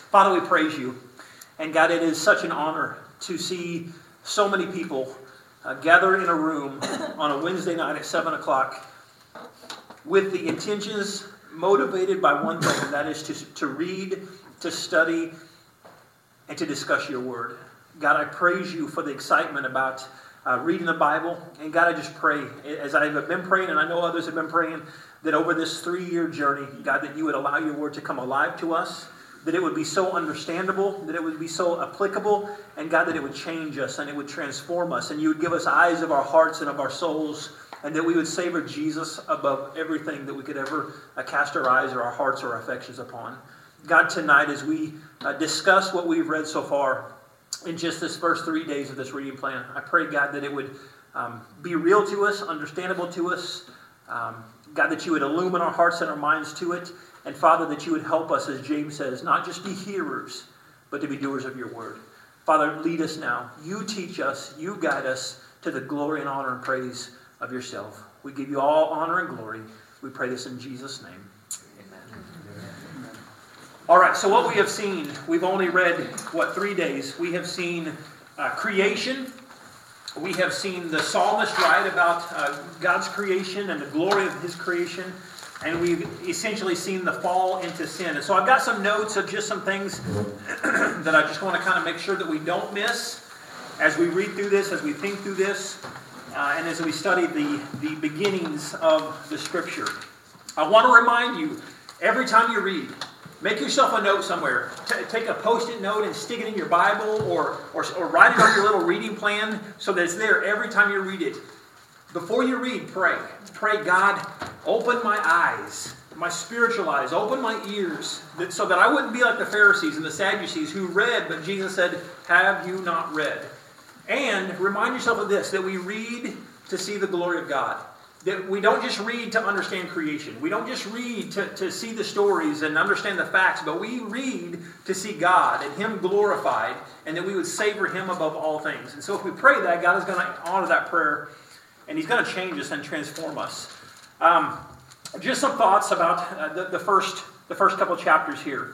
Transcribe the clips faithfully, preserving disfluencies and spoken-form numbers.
Father, we praise you. And God, it is such an honor to see so many people uh, gather in a room on a Wednesday night at seven o'clock with the intentions motivated by one thing, and that is to, to read, to study, and to discuss your word. God, I praise you for the excitement about uh, reading the Bible. And God, I just pray, as I have been praying, and I know others have been praying, that over this three-year journey, God, that you would allow your word to come alive to us, that it would be so understandable, that it would be so applicable, and God, that it would change us and it would transform us, and you would give us eyes of our hearts and of our souls, and that we would savor Jesus above everything that we could ever uh, cast our eyes or our hearts or our affections upon. God, tonight as we uh, discuss what we've read so far in just this first three days of this reading plan, I pray, God, that it would um, be real to us, understandable to us. Um, God, that you would illumine our hearts and our minds to it. And Father, that you would help us, as James says, not just be hearers, but to be doers of your word. Father, lead us now. You teach us. You guide us to the glory and honor and praise of yourself. We give you all honor and glory. We pray this in Jesus' name. Amen. All right, so what we have seen, we've only read, what, three days. We have seen uh, creation. We have seen the psalmist write about uh, God's creation and the glory of his creation. And we've essentially seen the fall into sin. And so I've got some notes of just some things that I just want to kind of make sure that we don't miss as we read through this, as we think through this, uh, and as we study the, the beginnings of the Scripture. I want to remind you, every time you read, make yourself a note somewhere. T- take a post-it note and stick it in your Bible, or, or, or write it on your little reading plan so that it's there every time you read it. Before you read, pray. Pray, God, open my eyes, my spiritual eyes, open my ears, that, so that I wouldn't be like the Pharisees and the Sadducees who read, but Jesus said, have you not read? And remind yourself of this, that we read to see the glory of God. That we don't just read to understand creation. We don't just read to, to see the stories and understand the facts, but we read to see God and Him glorified, and that we would savor Him above all things. And so if we pray that, God is going to honor that prayer, and He's going to change us and transform us. Um, just some thoughts about uh, the, the first the first couple chapters here.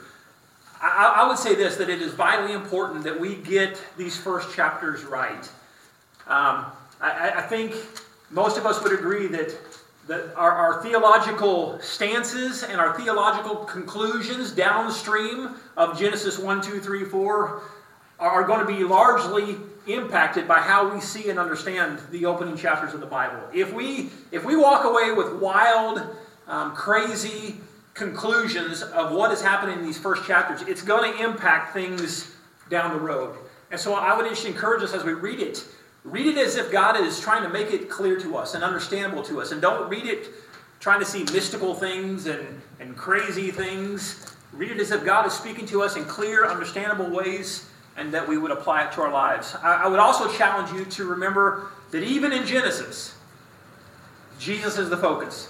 I, I would say this, that it is vitally important that we get these first chapters right. Um, I, I think most of us would agree that, that our, our theological stances and our theological conclusions downstream of Genesis one, two, three, four are going to be largely impacted by how we see and understand the opening chapters of the Bible. If we if we walk away with wild, um, crazy conclusions of what is happening in these first chapters, it's going to impact things down the road. And so I would just encourage us as we read it, read it as if God is trying to make it clear to us and understandable to us. And don't read it trying to see mystical things and, and crazy things. Read it as if God is speaking to us in clear, understandable ways, and that we would apply it to our lives. I, I would also challenge you to remember that even in Genesis, Jesus is the focus.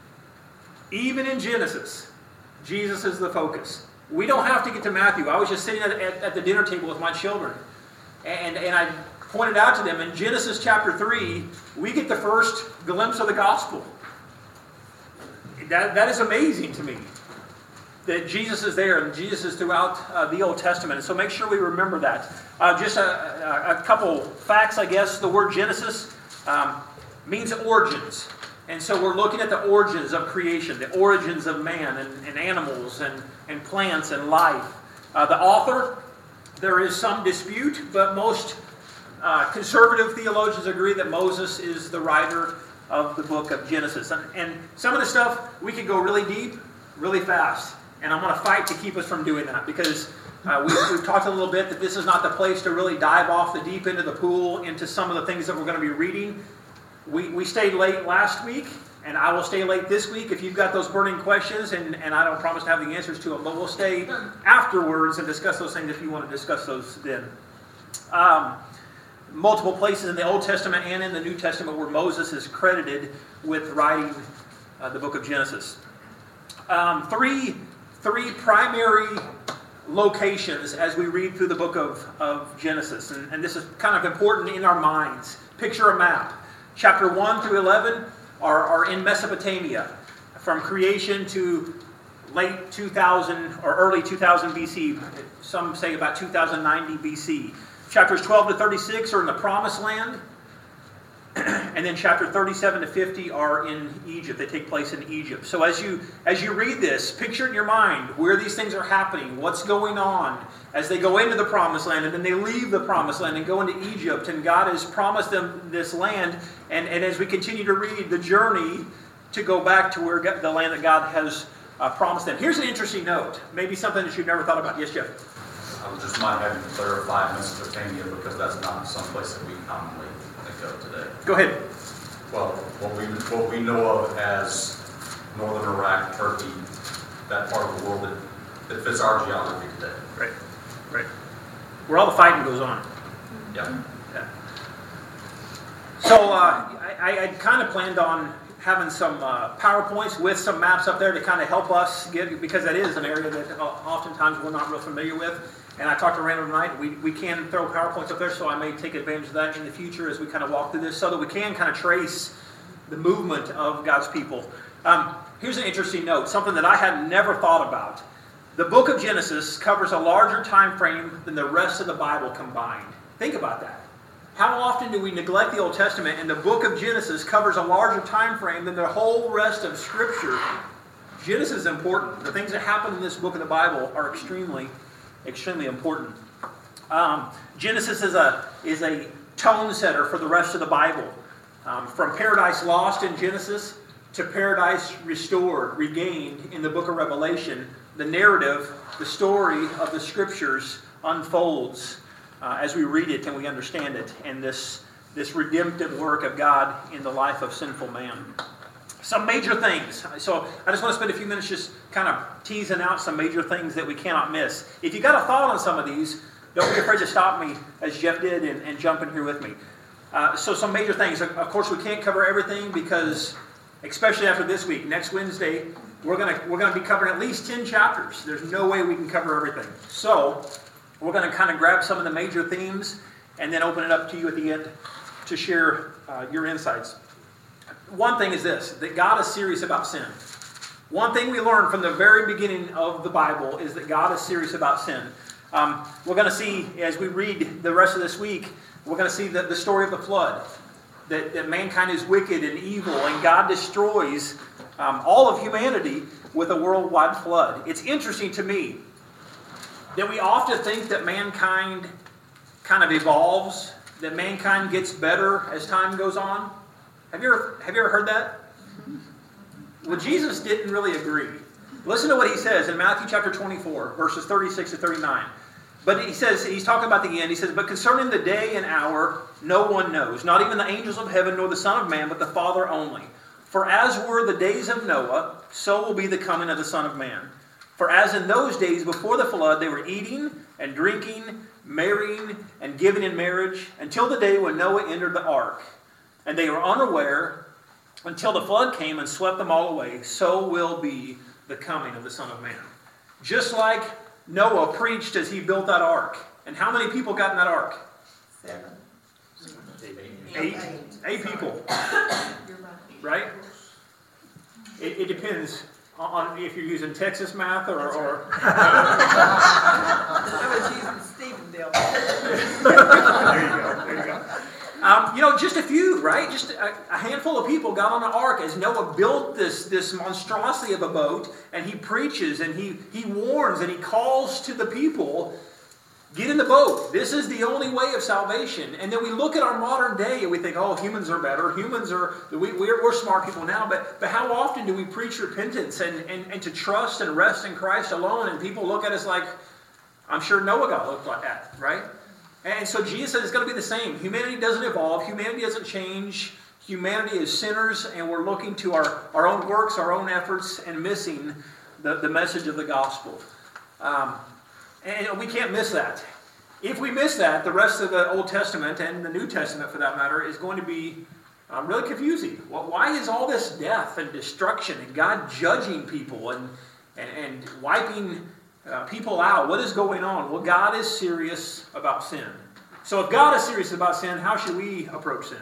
Even in Genesis, Jesus is the focus. We don't have to get to Matthew. I was just sitting at, at, at the dinner table with my children, and, and I pointed out to them, in Genesis chapter three, we get the first glimpse of the gospel. That, that is amazing to me, that Jesus is there, and Jesus is throughout uh, the Old Testament. And so make sure we remember that. Uh, just a, a, a couple facts, I guess. The word Genesis um, means origins. And so we're looking at the origins of creation, the origins of man and, and animals and, and plants and life. Uh, the author, there is some dispute, but most uh, conservative theologians agree that Moses is the writer of the book of Genesis. And, and some of the stuff, we could go really deep, really fast. And I'm going to fight to keep us from doing that, because uh, we, we've talked a little bit that this is not the place to really dive off the deep end of the pool into some of the things that we're going to be reading. We, we stayed late last week, and I will stay late this week if you've got those burning questions, and, and I don't promise to have the answers to them, but we'll stay afterwards and discuss those things if you want to discuss those then. Um, multiple places in the Old Testament and in the New Testament where Moses is credited with writing uh, the book of Genesis. Um, three, three primary locations as we read through the book of, of Genesis, and, and this is kind of important in our minds. Picture a map. Chapter one through eleven are, are in Mesopotamia. From creation to late two thousand or early two thousand B C. Some say about two thousand ninety B C. Chapters twelve to thirty-six are in the Promised Land. And then chapter thirty-seven to fifty are in Egypt. They take place in Egypt. So as you as you read this, picture in your mind where these things are happening, what's going on as they go into the Promised Land, and then they leave the Promised Land and go into Egypt, and God has promised them this land. And, and as we continue to read, the journey to go back to where God, the land that God has uh, promised them. Here's an interesting note, maybe something that you've never thought about. Yes, Jeff? I was just might have to clarify Mesopotamia, because that's not someplace that we commonly think of today. Go ahead. Well, what we what we know of as northern Iraq, Turkey, that part of the world that, that fits our geography today. Right, right. Where all the fighting goes on. Yeah. Yeah. So uh, I, I kind of planned on having some uh, PowerPoints with some maps up there to kind of help us get, because that is an area that oftentimes we're not real familiar with. And I talked to Randall tonight, we, we can throw PowerPoints up there, so I may take advantage of that in the future as we kind of walk through this, so that we can kind of trace the movement of God's people. Um, here's an interesting note, something that I had never thought about. The book of Genesis covers a larger time frame than the rest of the Bible combined. Think about that. How often do we neglect the Old Testament, and the book of Genesis covers a larger time frame than the whole rest of Scripture? Genesis is important. The things that happen in this book of the Bible are extremely Extremely important. Um, Genesis is a is a tone setter for the rest of the Bible. Um, from paradise lost in Genesis to paradise restored, regained in the book of Revelation, the narrative, the story of the Scriptures unfolds uh, as we read it and we understand it, and this this redemptive work of God in the life of sinful man. Some major things. So I just want to spend a few minutes just kind of teasing out some major things that we cannot miss. If you got a thought on some of these, don't be afraid to stop me, as Jeff did, and, and jump in here with me. Uh, so some major things. Of course, we can't cover everything because, especially after this week, next Wednesday, we're gonna we're gonna be covering at least ten chapters. There's no way we can cover everything. So we're gonna kind of grab some of the major themes and then open it up to you at the end to share uh, your insights. One thing is this, that God is serious about sin. One thing we learn from the very beginning of the Bible is that God is serious about sin. Um, we're going to see, as we read the rest of this week, we're going to see the, the story of the flood. That, that mankind is wicked and evil, and God destroys um, all of humanity with a worldwide flood. It's interesting to me that we often think that mankind kind of evolves, that mankind gets better as time goes on. Have you ever, have you ever heard that? Well, Jesus didn't really agree. Listen to what he says in Matthew chapter twenty-four, verses thirty-six to thirty-nine. But he says, he's talking about the end, he says, "But concerning the day and hour, no one knows, not even the angels of heaven, nor the Son of Man, but the Father only. For as were the days of Noah, so will be the coming of the Son of Man. For as in those days before the flood, they were eating and drinking, marrying and giving in marriage, until the day when Noah entered the ark. And they were unaware until the flood came and swept them all away. So will be the coming of the Son of Man." Just like Noah preached as he built that ark. And how many people got in that ark? Seven. Eight. Eight people. Right? It, it depends on if you're using Texas math or... or I was using Stevendale. There you go. There you go. Um, you know, just a few, right? Just a, a handful of people got on the ark as Noah built this, this monstrosity of a boat, and he preaches and he, he warns and he calls to the people, get in the boat. This is the only way of salvation. And then we look at our modern day and we think, oh, humans are better. Humans are, we, we're, we're smart people now. But, but how often do we preach repentance and, and, and to trust and rest in Christ alone? And people look at us like, I'm sure Noah got looked like that, right? And so Jesus said it's going to be the same. Humanity doesn't evolve. Humanity doesn't change. Humanity is sinners, and we're looking to our, our own works, our own efforts, and missing the, the message of the gospel. Um, and we can't miss that. If we miss that, the rest of the Old Testament, and the New Testament for that matter, is going to be um, really confusing. Why is all this death and destruction and God judging people and, and, and wiping Uh, people out? What is going on? Well, God is serious about sin. So if God is serious about sin, how should we approach sin?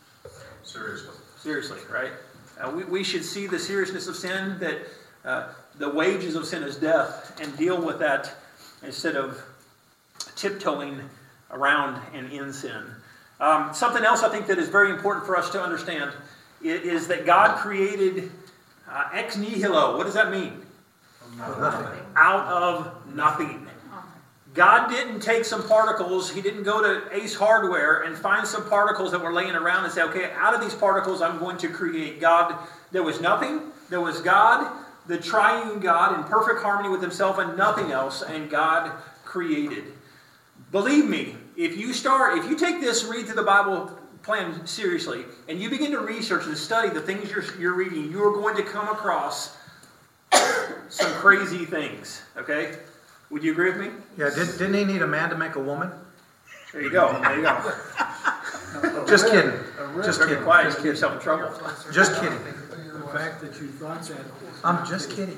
Seriously. Seriously, right? Uh, we, we should see the seriousness of sin, that uh, the wages of sin is death and deal with that instead of tiptoeing around and in sin. Um, something else I think that is very important for us to understand is, is that God created uh, ex nihilo. What does that mean? Nothing. Out of nothing. God didn't take some particles, he didn't go to Ace Hardware and find some particles that were laying around and say, okay, out of these particles I'm going to create God. There was nothing. There was God, the triune God, in perfect harmony with himself and nothing else, and God created. Believe me, if you start, if you take this read through the Bible plan seriously, and you begin to research and study the things you're, you're reading, you are going to come across some crazy things, okay? Would you agree with me? Yeah, did, didn't he need a man to make a woman? There you go. There you go. Just kidding. Just Very kidding. quiet. Just Get kidding. yourself in trouble. Just kidding. The fact that you thought that. I'm just kidding.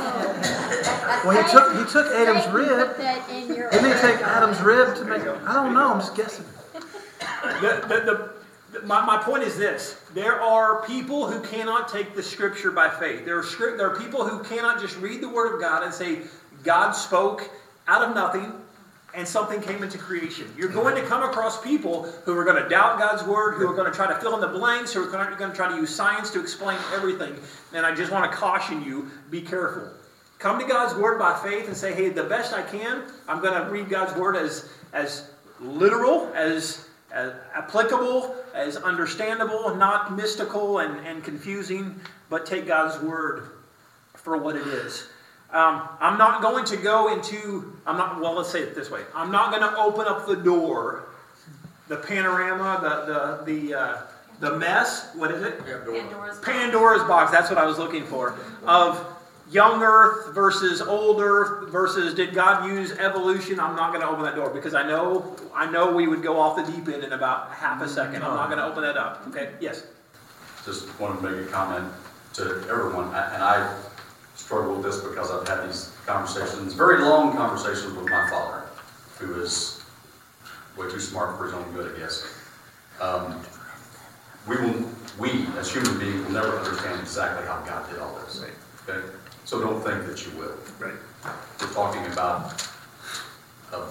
Oh. Well, he took he took Adam's Put rib. that in your Didn't he take Adam's rib to make? I don't know. I'm just guessing. The, the, the, my, my point is this. There are people who cannot take the Scripture by faith. There are, script, there are people who cannot just read the Word of God and say, God spoke out of nothing and something came into creation. You're going to come across people who are going to doubt God's Word, who are going to try to fill in the blanks, who are going to, going to try to use science to explain everything. And I just want to caution you, be careful. Come to God's Word by faith and say, hey, the best I can, I'm going to read God's Word as, as literal, as as applicable, as understandable, not mystical and, and confusing, but take God's Word for what it is. Um, I'm not going to go into, I'm not, well, let's say it this way. I'm not going to open up the door, the panorama, the, the, the, uh, the mess, what is it? Pandora's box. Pandora's box, that's what I was looking for, of young earth versus old earth versus did God use evolution. I'm not going to open that door because I know I know we would go off the deep end in about half a second. I'm not going to open that up. Okay? Yes? Just wanted to make a comment to everyone, and I struggle with this because I've had these conversations, very long conversations with my father, who is way too smart for his own good, I guess. Um, we will, we as human beings will never understand exactly how God did all this. Okay? So don't think that you will. Right. We're talking about an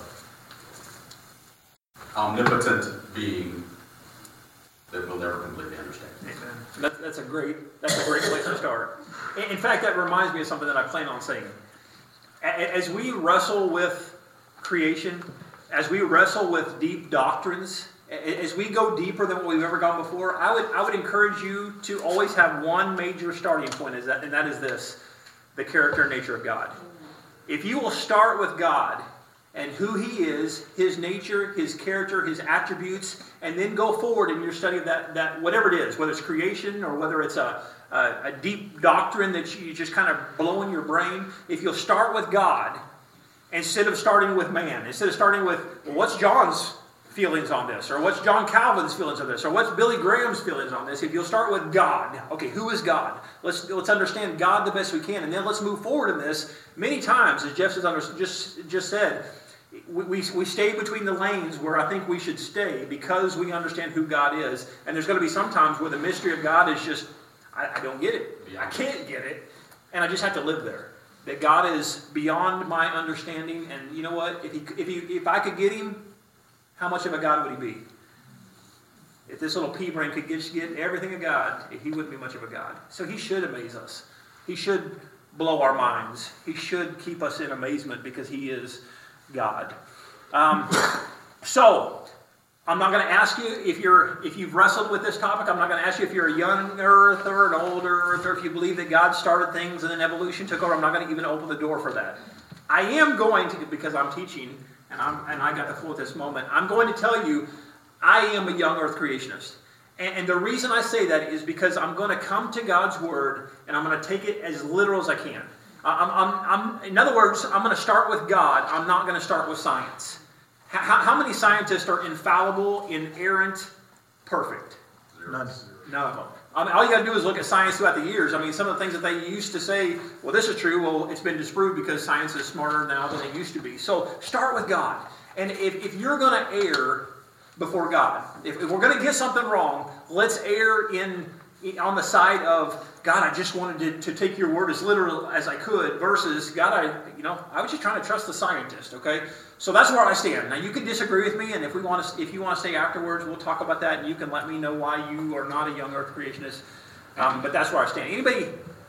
omnipotent being that we'll never completely understand. Amen. That, that's a great that's a great place to start. In, in fact, that reminds me of something that I plan on saying. A, as we wrestle with creation, as we wrestle with deep doctrines, as we go deeper than what we've ever gone before, I would I would encourage you to always have one major starting point, is that, and that is this: the character and nature of God. If you will start with God and who He is, His nature, His character, His attributes, and then go forward in your study of that, that whatever it is, whether it's creation or whether it's a, a, a deep doctrine that you just kind of blow in your brain, if you'll start with God instead of starting with man, instead of starting with, well, what's John's feelings on this, or what's John Calvin's feelings on this, or what's Billy Graham's feelings on this, if you'll start with God, okay, who is God? Let's let's understand God the best we can, and then let's move forward in this. Many times, as Jeff has under, just, just said, we, we, we stay between the lanes where I think we should stay because we understand who God is, and there's going to be some times where the mystery of God is just, I, I don't get it, I can't get it, and I just have to live there. That God is beyond my understanding, and you know what, if, he, if, he, if I could get Him, how much of a God would He be? If this little pea brain could just get everything of God, He wouldn't be much of a God. So He should amaze us. He should blow our minds. He should keep us in amazement because He is God. Um, so, I'm not going to ask you if you're if you've wrestled with this topic. I'm not going to ask you if you're a young earth or an older earth, or if you believe that God started things and then evolution took over. I'm not going to even open the door for that. I am going to, because I'm teaching, and, I'm, and I got the floor at this moment, I'm going to tell you, I am a young earth creationist. And, and the reason I say that is because I'm going to come to God's Word, and I'm going to take it as literal as I can. I'm, I'm, I'm, in other words, I'm going to start with God. I'm not going to start with science. How, how many scientists are infallible, inerrant, perfect? None. None of them. I mean, all you got to do is look at science throughout the years. I mean, some of the things that they used to say, well, this is true. Well, it's been disproved because science is smarter now than it used to be. So start with God. And if, if you're going to err before God, if, if we're going to get something wrong, let's err in on the side of God, I just wanted to, to take your word as literal as I could, versus, God, I, you know, I was just trying to trust the scientist, okay? So that's where I stand. Now, you can disagree with me, and if we want to, if you want to stay afterwards, we'll talk about that, and you can let me know why you are not a young earth creationist. Um, but that's where I stand. Anybody,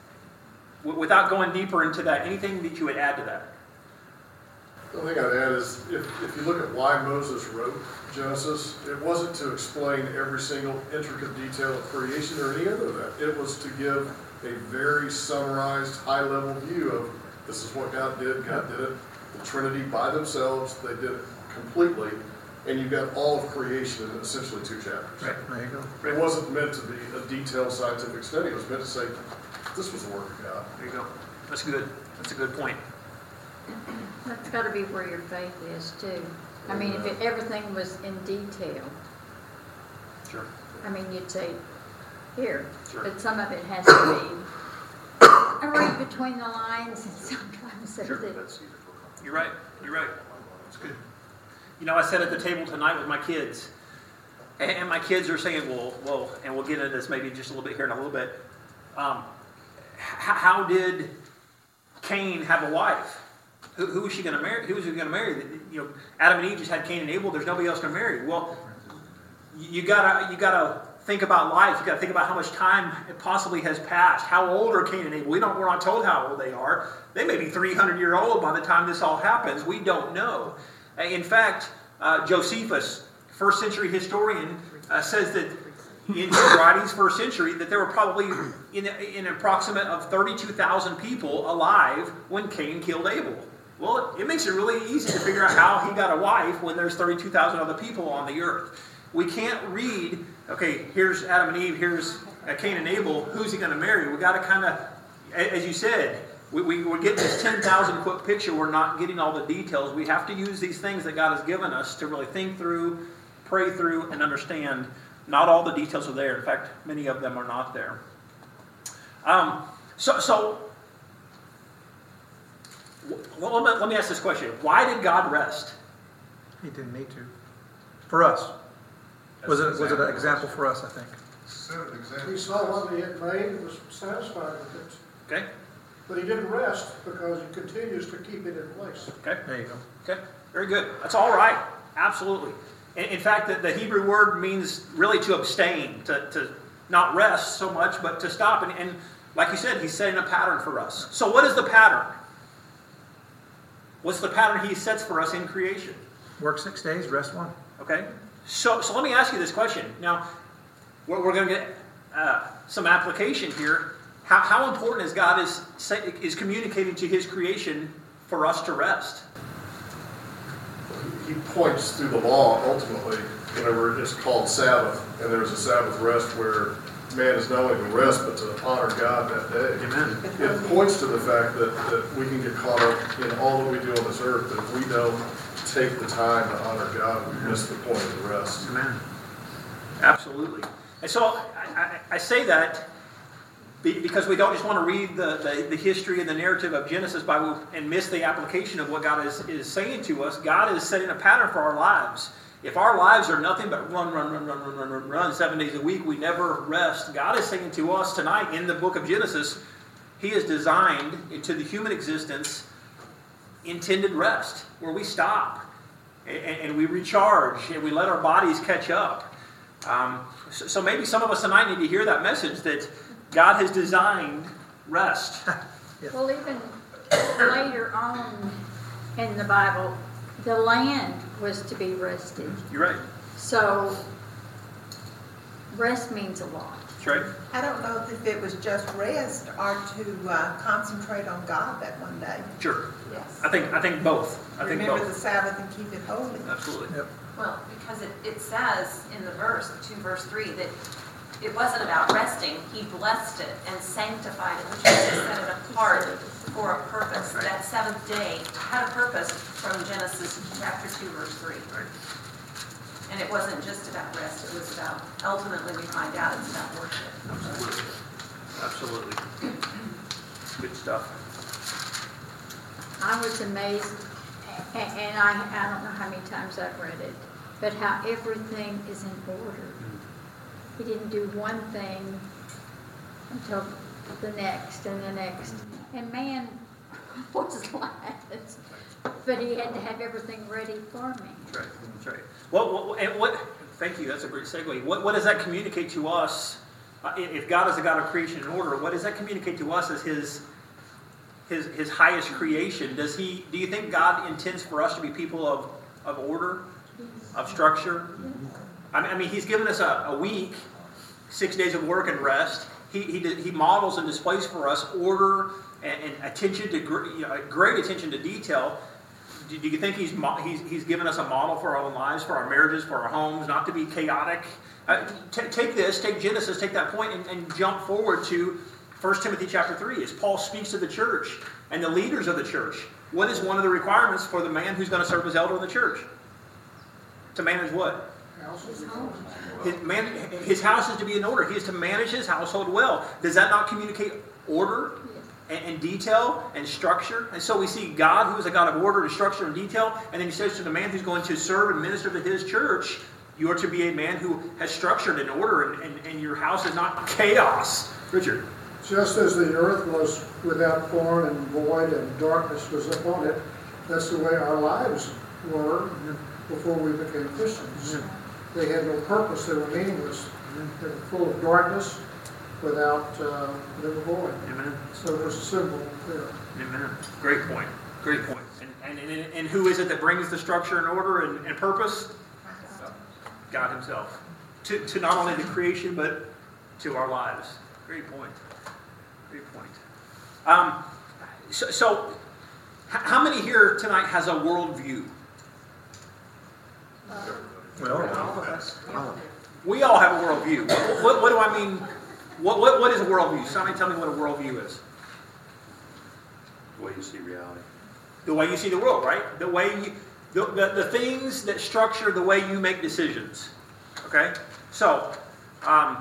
w- without going deeper into that, anything that you would add to that? The only thing I'd add is, if, if you look at why Moses wrote Genesis, it wasn't to explain every single intricate detail of creation or any other of that. It was to give a very summarized, high-level view of this is what God did, God did it. The Trinity by themselves, they did it completely, and you've got all of creation in essentially two chapters. Right. There you go. It wasn't meant to be a detailed scientific study. It was meant to say, this was the work of God. There you go. That's good. That's a good point. That's got to be where your faith is too. I mean, if it, everything was in detail, Sure. I mean, you'd say, here, Sure. but some of it has to be, I read between the lines and sometimes Sure. that You're right. You're right. That's good. You know, I sat at the table tonight with my kids, and, and my kids are saying, well, well, and we'll get into this maybe just a little bit here in a little bit. Um, h- how did Cain have a wife? Who, who was she going to marry? Who was he going to marry? You know, Adam and Eve just had Cain and Abel. There's nobody else going to marry. Well, you gotta you gotta think about life. You gotta think about how much time it possibly has passed. How old are Cain and Abel? We don't. We're not told how old they are. They may be three hundred year old by the time this all happens. We don't know. In fact, uh, Josephus, first century historian, uh, says that in his writings, first century, that there were probably in an approximate of thirty-two thousand people alive when Cain killed Abel. Well, it makes it really easy to figure out how he got a wife when there's thirty-two thousand other people on the earth. We can't read, okay, here's Adam and Eve, here's Cain and Abel, who's he going to marry? We got to kind of, as you said, we, we, we're getting this ten thousand foot picture. We're not getting all the details. We have to use these things that God has given us to really think through, pray through, and understand. Not all the details are there. In fact, many of them are not there. Um, so, so well, let me, let me ask this question. Why did God rest? He didn't need to. For us. Was it, was it an example for us, I think? He saw what he had made and was satisfied with it. Okay. But he didn't rest because he continues to keep it in place. Okay. There you go. Okay. Very good. That's all right. Absolutely. In, in fact, the, the Hebrew word means really to abstain, to, to not rest so much, but to stop. And, and like you said, he's setting a pattern for us. So what is the pattern? What's the pattern he sets for us in creation? Work six days, rest one. Okay. So, so let me ask you this question. Now, we're, we're going to get uh, some application here. How, how important is God is, is communicating to his creation for us to rest? He points through the law, ultimately, whenever it's called Sabbath, and there's a Sabbath rest where man is not only to rest, but to honor God that day. Amen. It points to the fact that, that we can get caught up in all that we do on this earth, that if we don't take the time to honor God, we miss the point of the rest. Amen. Absolutely. And so I, I, I say that because we don't just want to read the, the, the history and the narrative of Genesis Bible and miss the application of what God is, is saying to us. God is setting a pattern for our lives. If our lives are nothing but run, run, run, run, run, run, run, run, seven days a week, we never rest. God is saying to us tonight in the book of Genesis, he has designed into the human existence intended rest, where we stop and, and we recharge and we let our bodies catch up. Um, so, so maybe some of us tonight need to hear that message that God has designed rest. Well, even later on in the Bible, the land was to be rested. You're right. So, rest means a lot. That's right. I don't know if it was just rest or to uh, concentrate on God that one day. Sure. Yes. I think I think both. I think Remember the both. Sabbath and keep it holy. Absolutely. Yep. Well, because it, it says in the verse, two verse three, that it wasn't about resting. He blessed it and sanctified it, which means he set it apart for a purpose. Right. That seventh day had a purpose from Genesis chapter two, verse three. Right. And it wasn't just about rest. It was about, ultimately we find out it's about worship. Absolutely. Absolutely. Good stuff. I was amazed, a- and I, I don't know how many times I've read it, but how everything is in order. He didn't do one thing until the next and the next. And man was last, but he had to have everything ready for me. That's right, that's right. What, what, and what, thank you, that's a great segue. What, what does that communicate to us? Uh, if God is a God of creation and order, what does that communicate to us as his, his, his highest creation? Does he, do you think God intends for us to be people of, of order, of structure? I mean, I mean he's given us a, a week, six days of work and rest. He, he, he models and displays for us order and, and attention to, you know, great attention to detail. Do, do you think he's, he's, he's given us a model for our own lives, for our marriages, for our homes, not to be chaotic? Uh, t- take this, take Genesis, take that point and, and jump forward to First Timothy chapter three. As Paul speaks to the church and the leaders of the church, what is one of the requirements for the man who's going to serve as elder in the church? To manage what? His, man, his house is to be in order. He is to manage his household well. Does that not communicate order and, and detail and structure? And so we see God, who is a God of order and structure and detail, and then he says to the man who's going to serve and minister to his church, you are to be a man who has structured and order, and, and, and your house is not chaos. Richard. Just as the earth was without form and void and darkness was upon it, that's the way our lives were before we became Christians. They had no purpose, they were meaningless. They were full of darkness without, uh, they were void. Amen. So there's a symbol there. Amen. Great point. Great point. And, and, and, and who is it that brings the structure and order and, and purpose? God himself. To, to not only the creation, but to our lives. Great point. Great point. Um, so, so, how many here tonight has a worldview? Well, We all have a worldview. What, what, what do I mean? What, what, what is a worldview? Somebody tell me what a worldview is. The way you see reality. The way you see the world, right? The way you, the, the, the things that structure the way you make decisions. Okay? So, um,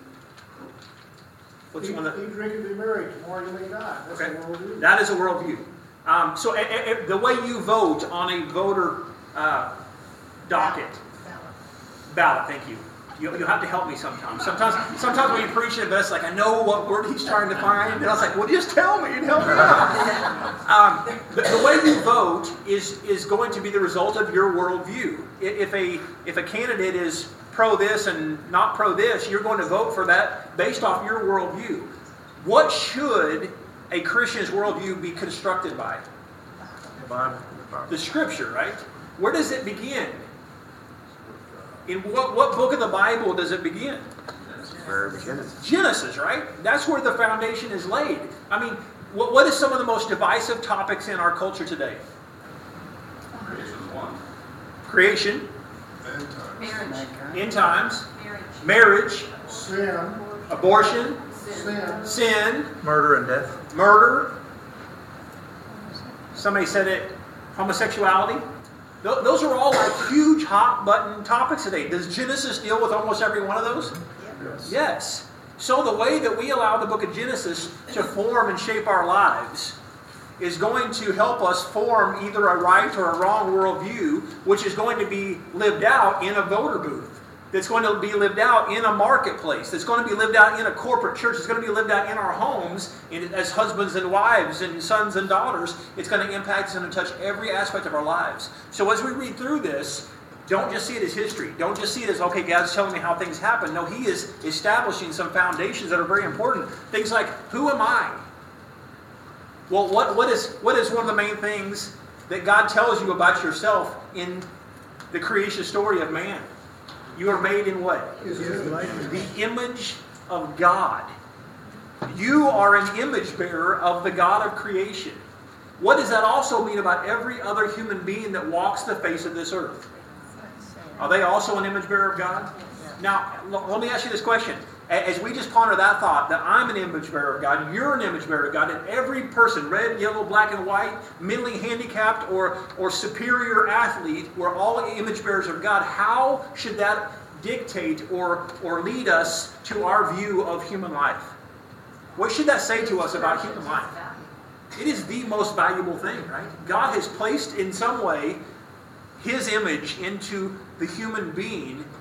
what's Eat, one of the... eat, drink, and be merry. Tomorrow you may die. That's Okay, a worldview. that is a worldview. Um, so, a, a, the way you vote on a voter uh, docket, ballot, thank you. you. You'll have to help me sometimes. Sometimes sometimes when you preach it, it's like, I know what word he's trying to find. And I was like, well, just tell me and help me out. Um, the, the way you vote is, is going to be the result of your worldview. If a, if a candidate is pro this and not pro this, you're going to vote for that based off your worldview. What should a Christian's worldview be constructed by? the Bible. The Scripture, right? Where does it begin? In what, what book of the Bible does it begin? Genesis. Genesis, right? That's where the foundation is laid. I mean, what, what is some of the most divisive topics in our culture today? Creation is one. Creation, Marriage, end times, marriage, marriage, Sin, abortion, sin, sin, Murder and death. murder. Somebody said it, homosexuality. Th- Those are all like huge hot button topics today. Does Genesis deal with almost every one of those? yes. Yes. So the way that we allow the book of Genesis to form and shape our lives is going to help us form either a right or a wrong worldview, which is going to be lived out in a voter booth. That's going to be lived out in a marketplace. That's going to be lived out in a corporate church. It's going to be lived out in our homes in, as husbands and wives and sons and daughters. It's going to impact us and touch every aspect of our lives. So as we read through this, don't just see it as history. Don't just see it as, okay, God's telling me how things happen. No, He is establishing some foundations that are very important. Things like, who am I? Well, what, what is what is one of the main things that God tells you about yourself in the creation story of man? You are made in what? His image. The image of God. You are an image bearer of the God of creation. What does that also mean about every other human being that walks the face of this earth? Are they also an image bearer of God? Now, l- let me ask you this question. A- As we just ponder that thought, that I'm an image bearer of God, you're an image bearer of God, and every person, red, yellow, black, and white, mentally handicapped, or, or superior athlete, we're all image bearers of God. How should that dictate or, or lead us to our view of human life? What should that say to us about human life? It is the most valuable thing, right? God has placed in some way His image into the human being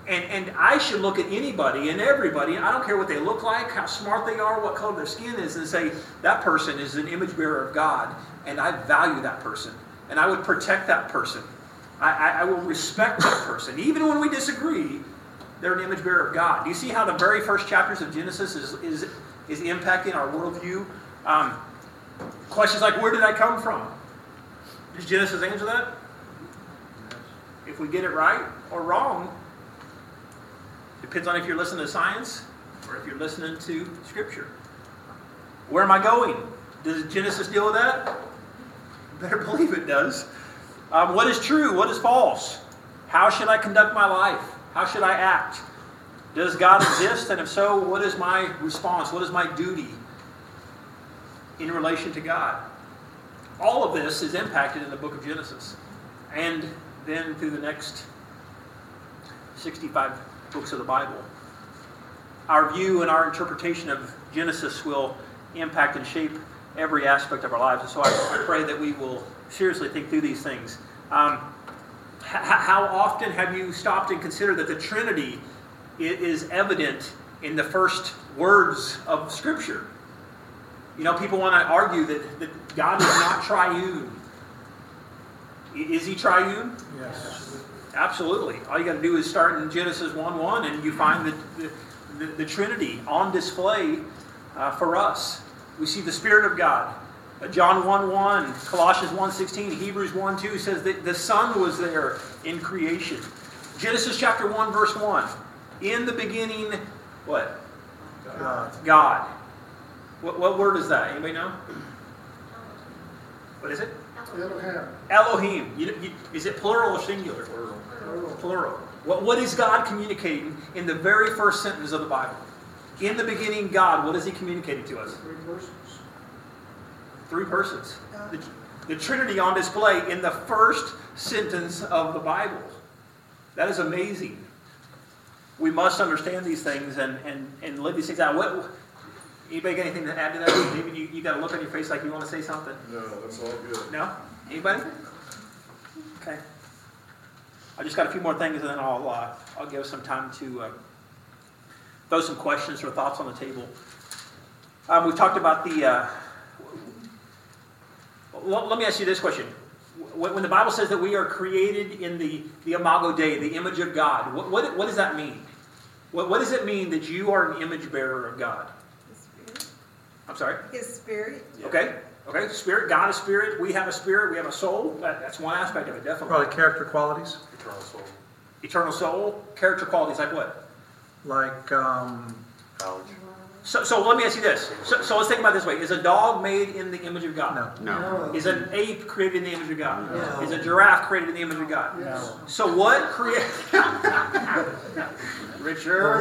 And, and I should look at anybody and everybody, I don't care what they look like, how smart they are, what color their skin is, and say, that person is an image bearer of God, and I value that person. And I would protect that person. I, I, I will respect that person. Even when we disagree, they're an image bearer of God. Do you see how the very first chapters of Genesis is, is, is impacting our worldview? Um, questions like, where did I come from? Does Genesis answer that? If we get it right or wrong, depends on if you're listening to science or if you're listening to Scripture. Where am I going? Does Genesis deal with that? You better believe it does. Um, what is true? What is false? How should I conduct my life? How should I act? Does God exist? And if so, what is my response? What is my duty in relation to God? All of this is impacted in the book of Genesis. And then through the next sixty-five books of the Bible. Our view and our interpretation of Genesis will impact and shape every aspect of our lives. And so I, I pray that we will seriously think through these things. Um, h- how often have you stopped and considered that the Trinity is evident in the first words of Scripture? You know, people want to argue that, that God is not triune. Is he triune? Yes. Absolutely. All you got to do is start in Genesis one one and you find the, the, the, the Trinity on display uh, for us. We see the Spirit of God. Uh, John one one, Colossians one sixteen, Hebrews one two says that the Son was there in creation. Genesis chapter one verse one. In the beginning, what? God. God. What, what word is that? Anybody know? What is it? Elohim. Elohim. You, you, is it plural or singular? Plural. Plural. What, what is God communicating in the very first sentence of the Bible? In the beginning, God. What is he communicating to us? Three persons. Three persons. The, the Trinity on display in the first sentence of the Bible. That is amazing. We must understand these things and, and, and live these things out. What, anybody got anything to add to that? David, you, you got a look on your face like you want to say something? No, that's all good. No? Anybody? Okay. I just got a few more things, and then I'll uh, I'll give some time to uh, throw some questions or thoughts on the table. Um, we talked about the. Uh, well, let me ask you this question: when, when the Bible says that we are created in the the Imago Dei, the image of God, what what, what does that mean? What what does it mean that you are an image bearer of God? His Spirit. I'm sorry. His Spirit. Okay. Okay. Spirit. God is spirit. We have a spirit. We have a soul. That, that's one aspect of it, definitely. Probably character qualities, Eternal soul. Eternal soul, character qualities like what? like um, Knowledge. So, so let me ask you this. So, so let's think about it this way. Is a dog made in the image of God? no. No. Is an ape created in the image of God? No. Is a giraffe created in the image of God? Yes. So what create... Richard?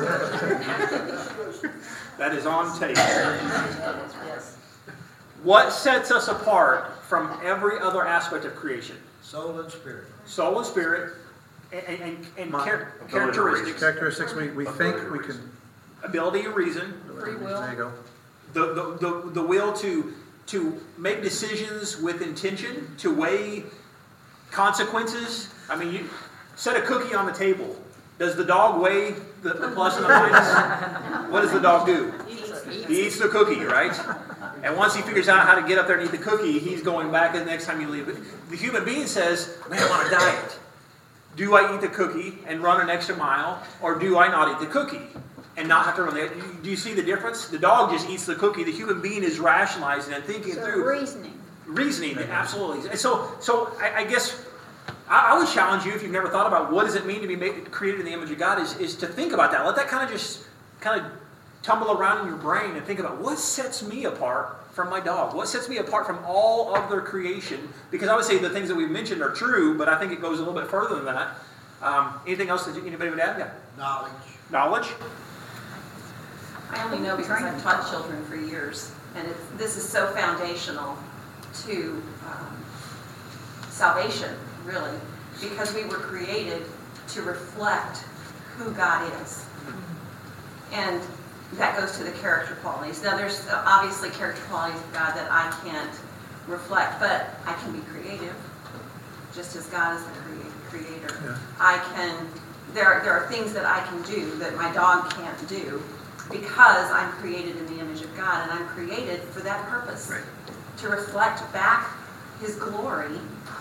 That is on tape. Yes. What sets us apart from every other aspect of creation? Soul and spirit. Soul and spirit and, and, and Mind. char- characteristics. Characteristics we, we think we can. Ability and reason. Free will. There you go. The, the, the, the will to, to make decisions with intention, to weigh consequences. I mean, you set a cookie on the table. Does the dog weigh the, the plus and the minus? What does the dog do? He eats the cookie, right? And once he figures out how to get up there and eat the cookie, he's going back the next time you leave. The human being says, man, I'm on a diet. Do I eat the cookie and run an extra mile, or do I not eat the cookie and not have to run the... Do you see the difference? The dog just eats the cookie. The human being is rationalizing and thinking So through. reasoning. Reasoning, absolutely. And so, so I, I guess I, I would challenge you, if you've never thought about what does it mean to be made, created in the image of God, is, is to think about that. Let that kind of just kind of tumble around in your brain and think about what sets me apart from my dog? What sets me apart from all other creation? Because I would say the things that we've mentioned are true, but I think it goes a little bit further than that. Um, anything else that anybody would add? Yeah. Knowledge. Knowledge? I only know because I've taught children for years, and it's, this is so foundational to um, salvation, really, because we were created to reflect who God is. And that goes to the character qualities. Now, there's obviously character qualities of God that I can't reflect, but I can be creative, just as God is the crea- creator. Yeah. I can there, there are things that I can do that my dog can't do because I'm created in the image of God, and I'm created for that purpose. Right. To reflect back His glory,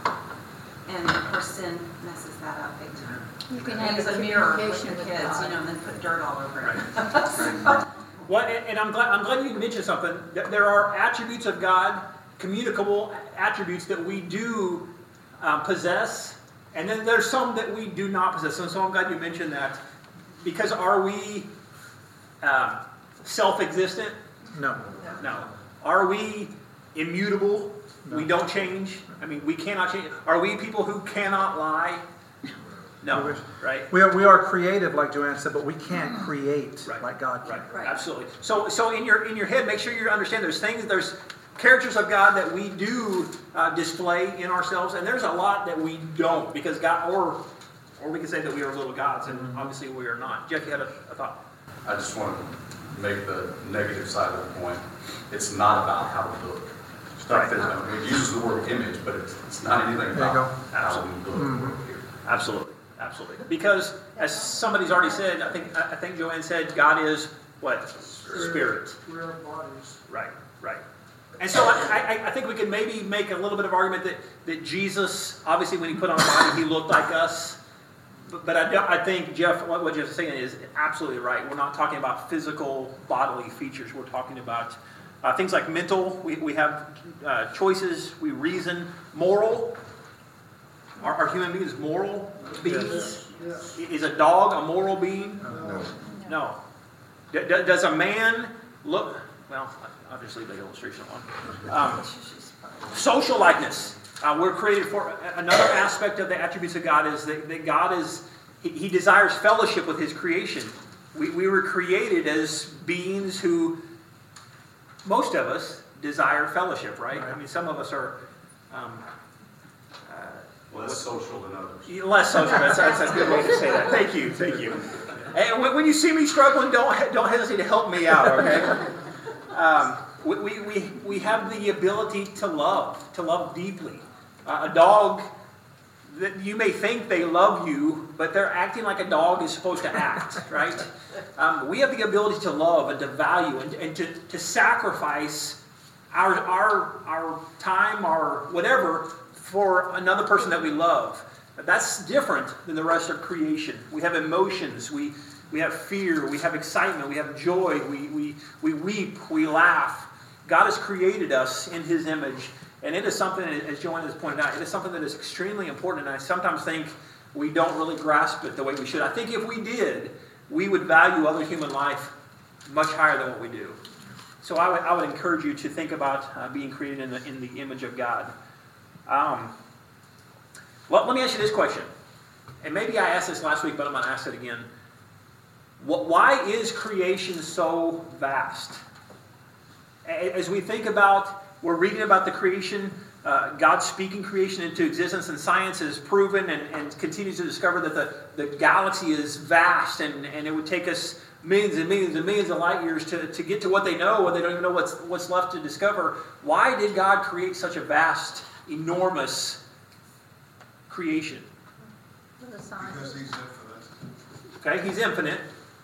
and of course sin messes that up big time. You can And have use a a mirror with communication the with kids, you God. know, and then put dirt all over it. Right. Well, and, and I'm glad I'm glad you mentioned something. That there are attributes of God, communicable attributes that we do um, possess, and then there's some that we do not possess. And so I'm glad you mentioned that, because are we um, self-existent? No. No. Are we immutable? We don't change. I mean, we cannot change. Are we people who cannot lie? We No. wish. Right. We are, we are creative, like Joanne said, but we can't create Right. like God can. Right, Right. absolutely. So, so in your in your head, make sure you understand there's things, there's characters of God that we do uh, display in ourselves, and there's a lot that we don't, because God, or or we can say that we are little gods, and obviously we are not. Jeff, you had a, a thought. I just want to make the negative side of the point. It's not about how we look. It's not Right. that, it uses the word image, but it's, it's not anything There you about go. how we look. Mhm. here. Absolutely, absolutely. Because as somebody's already said, I think I think Joanne said, God is what? Spirit. We are bodies. Right, right. And so I, I, I think we can maybe make a little bit of argument that, that Jesus, obviously when he put on a body, he looked like us. But, but I, don't- I think, Jeff, what, what Jeff is saying is absolutely right. We're not talking about physical bodily features. We're talking about uh, things like mental. We, we have uh, choices. We reason. Moral. Are, are human beings moral beings? Yes. Is a dog a moral being? No. No. D- d- does a man look, well, I'll just leave that illustration alone. Um, social likeness. Uh, we're created for, another aspect of the attributes of God is that, that God is, he, he desires fellowship with his creation. We, we were created as beings who, most of us, desire fellowship, right? I mean, some of us are um, Less social than others. less social. That's, that's a good way to say that. Thank you, thank you. And when, when you see me struggling, don't don't hesitate to help me out. Okay. Um, we, we, we, we have the ability to love, to love deeply. Uh, a dog, that you may think they love you, but they're acting like a dog is supposed to act, right? Um, we have the ability to love and to value and, and to, to sacrifice our, our, our time, our whatever, for another person that we love. That's different than the rest of creation. We have emotions, we, we have fear, we have excitement, we have joy, we, we, we weep, we laugh. God has created us in his image, and it is something, as Joanne has pointed out, it is something that is extremely important, and I sometimes think we don't really grasp it the way we should. I think if we did, we would value other human life much higher than what we do. So I would, I would encourage you to think about uh, being created in the, in the image of God. Um, well, let me ask you this question, and maybe I asked this last week, but I'm going to ask it again. What, why is creation so vast? As we think about, we're reading about the creation, uh, God speaking creation into existence, and science has proven and, and continues to discover that the, the galaxy is vast, and, and it would take us millions and millions and millions of light years to, to get to what they know, or they don't even know what's, what's left to discover. Why did God create such a vast, enormous creation? Because he's infinite. Okay, he's infinite.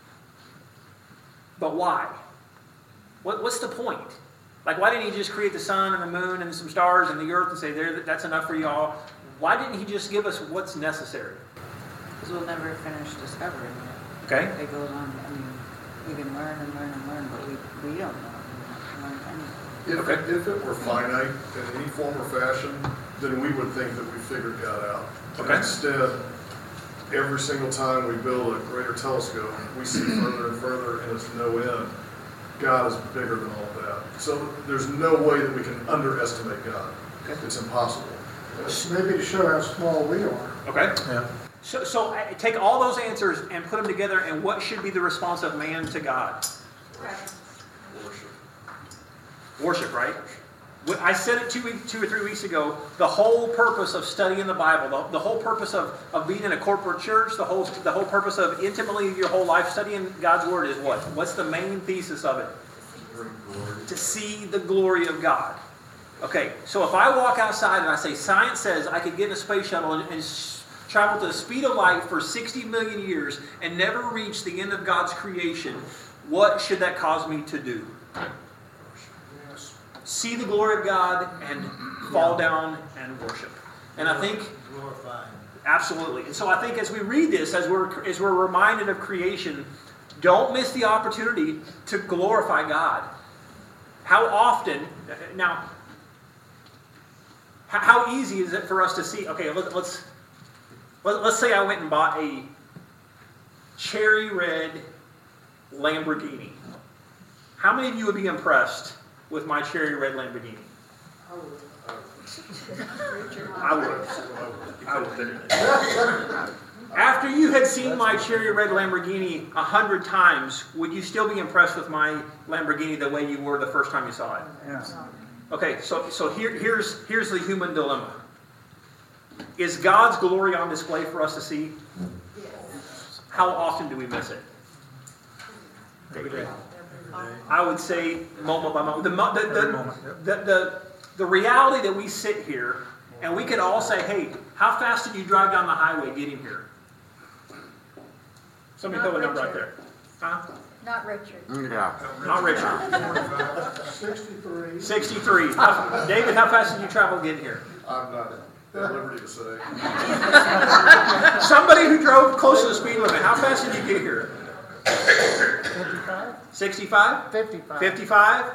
But why? What, what's the point? Like, why didn't he just create the sun and the moon and some stars and the earth and say, there, that's enough for y'all? Why didn't he just give us what's necessary? Because we'll never finish discovering it. Okay? It goes on, I mean, we can learn and learn and learn, but we, we don't know. We don't learn anything. If, Okay. if it were finite in any form or fashion, then we would think that we figured God out. Okay. Instead, every single time we build a greater telescope, we see further and further, and it's no end. God is bigger than all of that. So there's no way that we can underestimate God. Okay. It's impossible. Maybe to show how small we are. Okay? Yeah. So, so uh, take all those answers and put them together, and what should be the response of man to God? Worship. Worship, right? What- I said it two, week, two or three weeks ago. The whole purpose of studying the Bible, the, the whole purpose of, of being in a corporate church, the whole, the whole purpose of intimately your whole life studying God's Word is what? What's the main thesis of it? To see the glory of God. Okay, so if I walk outside and I say, science says I could get in a space shuttle and, and traveled at the speed of light for sixty million years and never reached the end of God's creation, what should that cause me to do? Yes. See the glory of God and fall down and worship. And I think, Glorifying. absolutely. And so I think as we read this, as we're, as we're reminded of creation, don't miss the opportunity to glorify God. How often, now, how easy is it for us to see, okay, let, let's, let, let's say I went and bought a cherry red Lamborghini. How many of you would be impressed with my cherry red Lamborghini? I would- I would. I would. After you had seen my cherry red Lamborghini a hundred times, would you still be impressed with my Lamborghini the way you were the first time you saw it? Yeah. Okay, so so here, here's here's the human dilemma. Is God's glory on display for us to see? How often do we miss it? Every day. I would say moment by moment. The, mo- the, Every the, moment, yep. the, the, the reality that we sit here and we could all say, hey, how fast did you drive down the highway getting here? Somebody Not throw a number right Richard. there. Huh? Not Richard. Not Richard. Sixty-three. sixty-three. How- David, how fast did you travel getting here? I'm not at liberty to say. Somebody who drove close to the speed limit, how fast did you get here? Fifty-five? sixty-five? Fifty-five. fifty-five?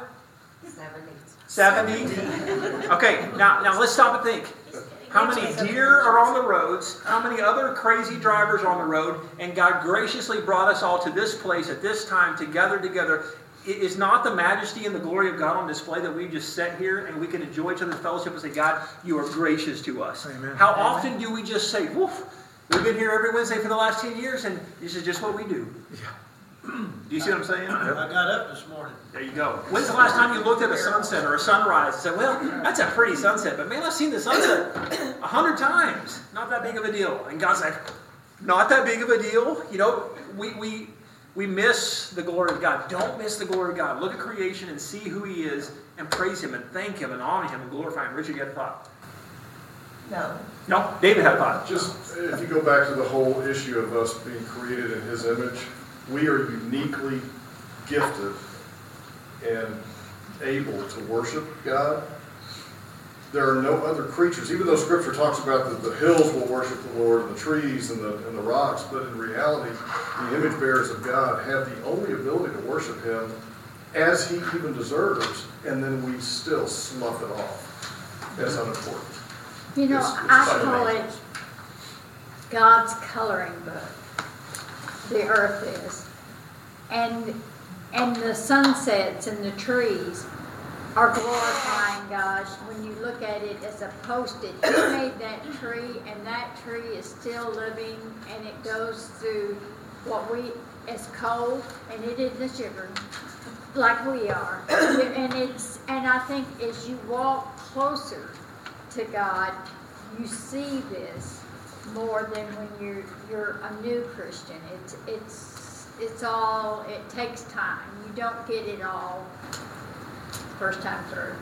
seventy? Okay, now, now let's stop and think. How many deer are on the roads? How many other crazy drivers are on the road? And God graciously brought us all to this place at this time to gather together. It is not the majesty and the glory of God on display that we just sit here and we can enjoy each other's fellowship and say, God, you are gracious to us. Amen. How often do we just say, woof, we've been here every Wednesday for the last ten years and this is just what we do. Do you see what I'm saying? I got up this morning. There you go. When's the last time you looked at a sunset or a sunrise and said, well, that's a pretty sunset, but man, I've seen the sunset a hundred times. Not that big of a deal. And God's like, not that big of a deal. You know, we, we, we miss the glory of God. Don't miss the glory of God. Look at creation and see who He is and praise Him and thank Him and honor Him and glorify Him. Richard, you had a thought? No. No? David had a thought. Just, if you go back to the whole issue of us being created in His image, we are uniquely gifted and able to worship God. There are no other creatures, even though Scripture talks about that the hills will worship the Lord and the trees and the, and the rocks, but in reality, the image bearers of God have the only ability to worship Him as He even deserves, and then we still slough it off as unimportant. You know, It's- it's I funny. call it God's coloring book. The earth is. And and the sunsets and the trees are glorifying God. When you look at it as a post-it, He made that tree, and that tree is still living, and it goes through what we, it's cold, and it isn't sugar, like we are. And it's, and I think as you walk closer to God, you see this more than when you're you're a new Christian. It's it's it's all, it takes time. You don't get it all first time through.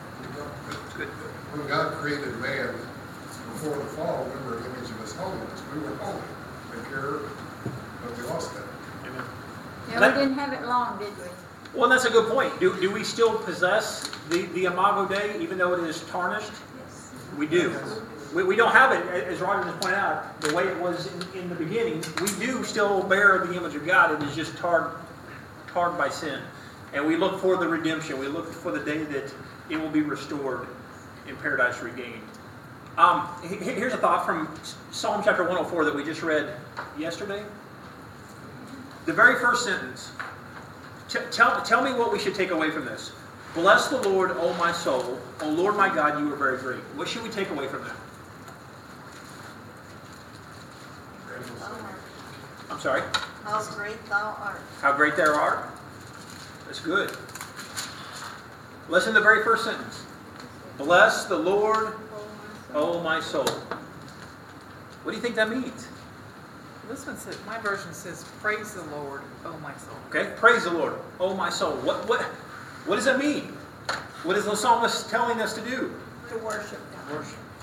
When God created man before the fall, we were an image of His holiness. We were holy and pure, but we lost that. Yeah, we didn't have it long, did we? Well, that's a good point. Do, do we still possess the, the Imago Dei, even though it is tarnished? Yes. We do. We, we don't have it, as Roger just pointed out, the way it was in, in the beginning. We do still bear the image of God. It is just tarred, tarred by sin. And we look for the redemption. We look for the day that it will be restored in paradise regained. Um, he- here's a thought from Psalm chapter one oh four that we just read yesterday. The very first sentence. T- tell, tell me what we should take away from this. Bless the Lord, O my soul. O Lord my God, you are very great. What should we take away from that? I'm sorry? How great thou art. How great thou art. That's good. Listen to the very first sentence. Bless the Lord, O my soul. What do you think that means? This one says, my version says, praise the Lord, oh my soul. Okay, praise the Lord, O my soul. What what what does that mean? What is the psalmist telling us to do? To worship God. Worship.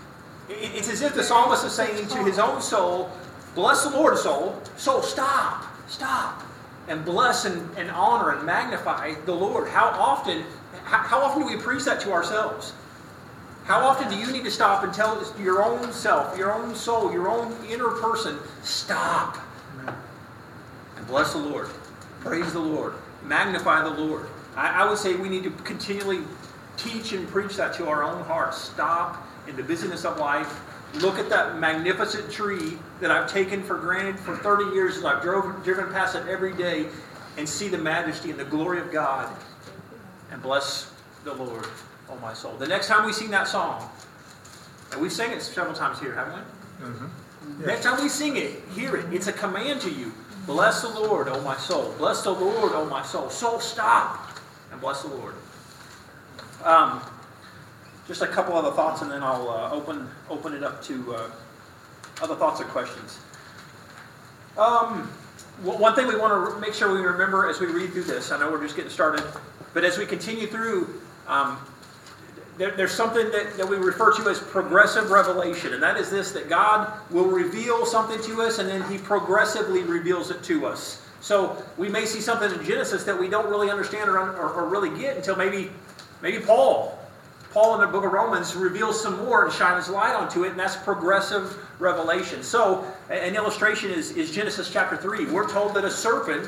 It- It's as if the psalmist is saying to his own soul, bless the Lord, soul. Soul, stop, stop. And bless and, and honor and magnify the Lord. How often, how, how often do we preach that to ourselves? How often do you need to stop and tell your own self, your own soul, your own inner person, stop and bless the Lord, praise the Lord, magnify the Lord. I, I would say we need to continually teach and preach that to our own hearts. Stop in the busyness of life. Look at that magnificent tree that I've taken for granted for thirty years as I've drove, driven past it every day, and see the majesty and the glory of God, and bless the Lord, oh my soul. The next time we sing that song, and we've sang it several times here, haven't we? Mm-hmm. Next time we sing it, hear it. It's a command to you. Bless the Lord, oh my soul. Bless the Lord, oh my soul. Soul, stop and bless the Lord. Um, just a couple other thoughts, and then I'll uh, open open it up to uh, other thoughts or questions. Um, one thing we want to make sure we remember as we read through this, I know we're just getting started, but as we continue through, um, there, there's something that, that we refer to as progressive revelation, and that is this, that God will reveal something to us, and then He progressively reveals it to us. So we may see something in Genesis that we don't really understand or, or, or really get until maybe, maybe Paul. Paul in the book of Romans reveals some more and shines light onto it, and that's progressive revelation. So an illustration is, is Genesis chapter three. We're told that a serpent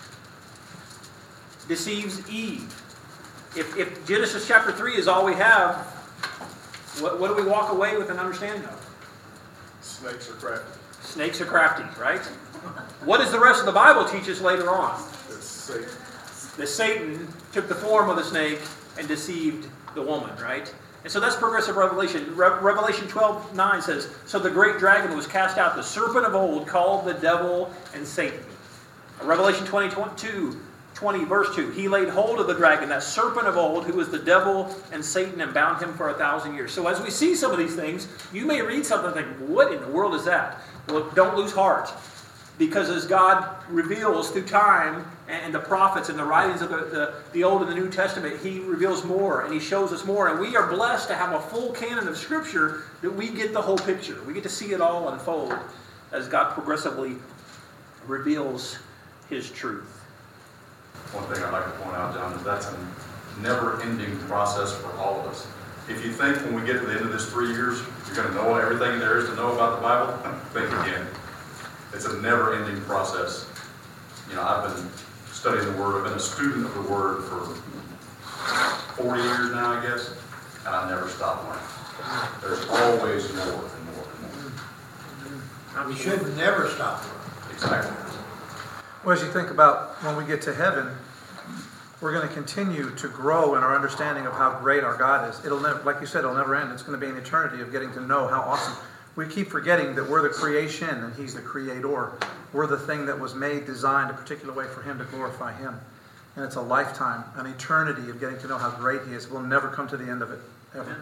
deceives Eve. If, if Genesis chapter three is all we have, what, what do we walk away with an understanding of? Snakes are crafty. Snakes are crafty, right? What does the rest of the Bible teach us later on? It's Satan. That Satan took the form of the snake and deceived the woman, right? And so that's progressive revelation. Re- Revelation twelve nine says, so the great dragon was cast out, the serpent of old, called the devil and Satan. Revelation twenty-two, twenty, verse two, he laid hold of the dragon, that serpent of old, who was the devil and Satan, and bound him for a thousand years. So as we see some of these things, you may read something and think, what in the world is that? Well, don't lose heart. Because as God reveals through time and the prophets and the writings of the, the, the Old and the New Testament, He reveals more and He shows us more. And we are blessed to have a full canon of Scripture that we get the whole picture. We get to see it all unfold as God progressively reveals His truth. One thing I'd like to point out, John, is that's a never-ending process for all of us. If you think when we get to the end of this three years, you're going to know everything there is to know about the Bible, think again. It's a never-ending process. You know, I've been studying the Word. I've been a student of the Word for forty years now, I guess, and I never stop learning. There's always more and more and more. We should never stop learning. Exactly. Well, as you think about when we get to heaven, we're going to continue to grow in our understanding of how great our God is. It'll never, like you said, it'll never end. It's going to be an eternity of getting to know how awesome. We keep forgetting that we're the creation and He's the creator. We're the thing that was made, designed a particular way for Him to glorify Him. And it's a lifetime, an eternity of getting to know how great He is. We'll never come to the end of it, ever.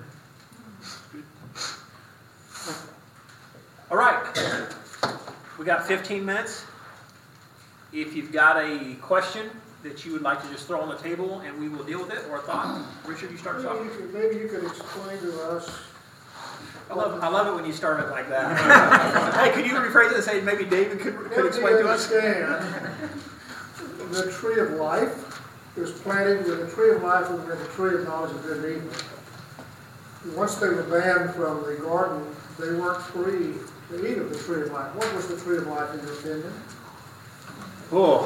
All right. We got fifteen minutes. If you've got a question that you would like to just throw on the table and we will deal with it, or a thought. Richard, you start us Maybe off. you could, maybe you could explain to us. I love, I love it when you start it like that. Hey, could you rephrase it and say maybe David could, could explain to us? Understand the tree of life was planted with the tree of life and with the tree of knowledge of good and evil. Once they were banned from the garden, they weren't free to eat of the tree of life. What was the tree of life in your opinion? Oh,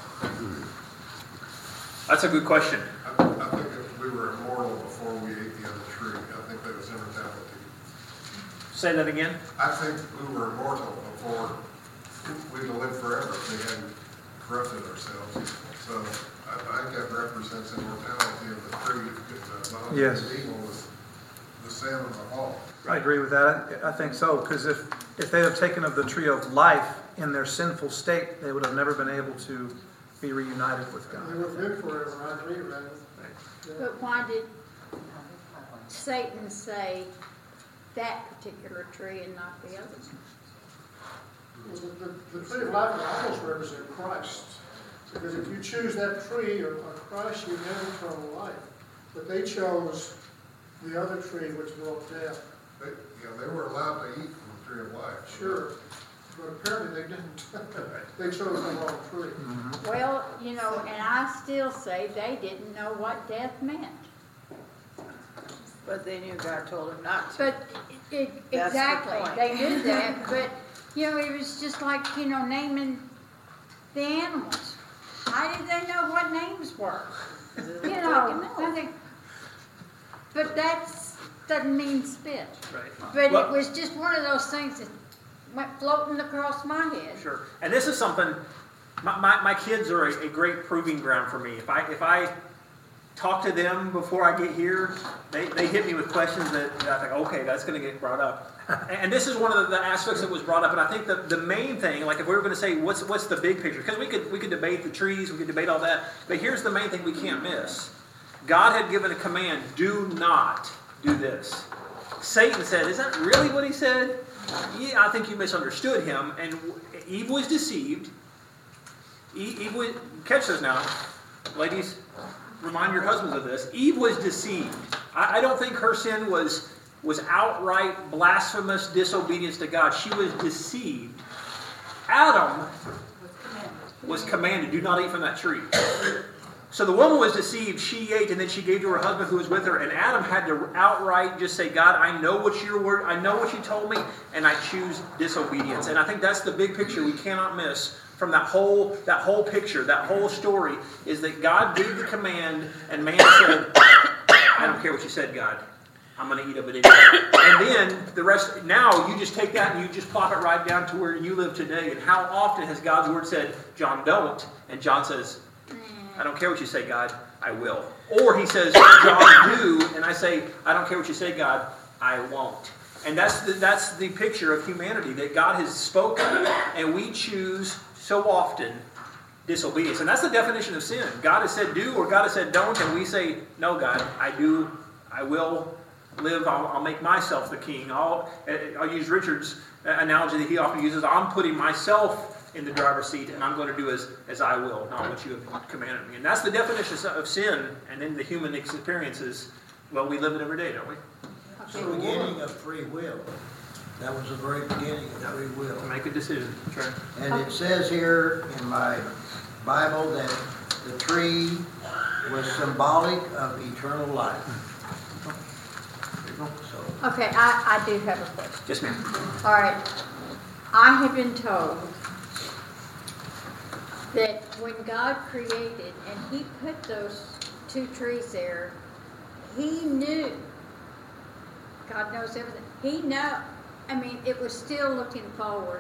that's a good question. I, I think that we were immortal before we ate the other tree. I think that was immortality. Say that again. I think we were immortal before we could live forever if we hadn't corrupted ourselves. So I, I think that represents immortality of the tree. If uh, knowledge Yes. of evil was the sin of the fall. I agree with that. I I think so, because if, if they had taken of the tree of life in their sinful state, they would have never been able to be reunited with They God. would have been forever, I agree with that. Yeah. But why did Satan say that particular tree and not the others? Well, The, the, the tree of life would almost represent Christ. Because if you choose that tree or, or Christ, you have eternal life. But they chose the other tree which brought death. they, you know, they were allowed to eat from the tree of life. Sure, but apparently they didn't. They chose the wrong tree. Well, you know, and I still say they didn't know what death meant. But they knew God told them not to. But it, the exactly, point. they knew that, but, you know, it was just like, you know, naming the animals. How did they know what names were? You know, nothing. But that's, doesn't mean spit. Right. But it Well- was just one of those things that went floating across my head. Sure. And this is something, my, my, my kids are a, a great proving ground for me. If I, if I talk to them before I get here, they, they hit me with questions that, that I think, okay, that's going to get brought up. And, and this is one of the, the aspects that was brought up. And I think the, the main thing, like if we were going to say, what's, what's the big picture? Because we could, we could debate the trees, we could debate all that. But here's the main thing we can't miss. God had given a command, do not do this. Satan said, is that really what he said? Yeah, I think you misunderstood him. And Eve was deceived. Eve, Eve was, catch this now, ladies, remind your husbands of this. Eve was deceived. I, I don't think her sin was, was outright blasphemous disobedience to God. She was deceived. Adam was commanded, do not eat from that tree. So the woman was deceived, she ate, and then she gave to her husband who was with her, and Adam had to outright just say, God, I know what your word, I know what you told me, and I choose disobedience. And I think that's the big picture we cannot miss from that whole, that whole picture, that whole story, is that God gave the command, and man said, I don't care what you said, God. I'm going to eat of it anyway. And then the rest, now you just take that and you just plop it right down to where you live today. And how often has God's word said, John, don't, and John says, I don't care what you say, God, I will. Or he says, John, do, and I say, I don't care what you say, God, I won't. And that's the, that's the picture of humanity, that God has spoken, and we choose so often disobedience. And that's the definition of sin. God has said do, or God has said don't, and we say, no, God, I do, I will live, I'll, I'll make myself the king. I'll, I'll use Richard's analogy that he often uses, I'm putting myself in the driver's seat, and I'm going to do as, as I will, not what you have commanded me. And that's the definition of sin, and then the human experience is, well, we live it every day, don't we? It's the beginning of free will. That was the very beginning of free will. To make a decision. Sure. And it says here in my Bible that the tree was symbolic of eternal life. So, Okay, I, I do have a question. Yes, ma'am. All right. I have been told that when God created and he put those two trees there, he knew. God knows everything. He know. I mean, it was still looking forward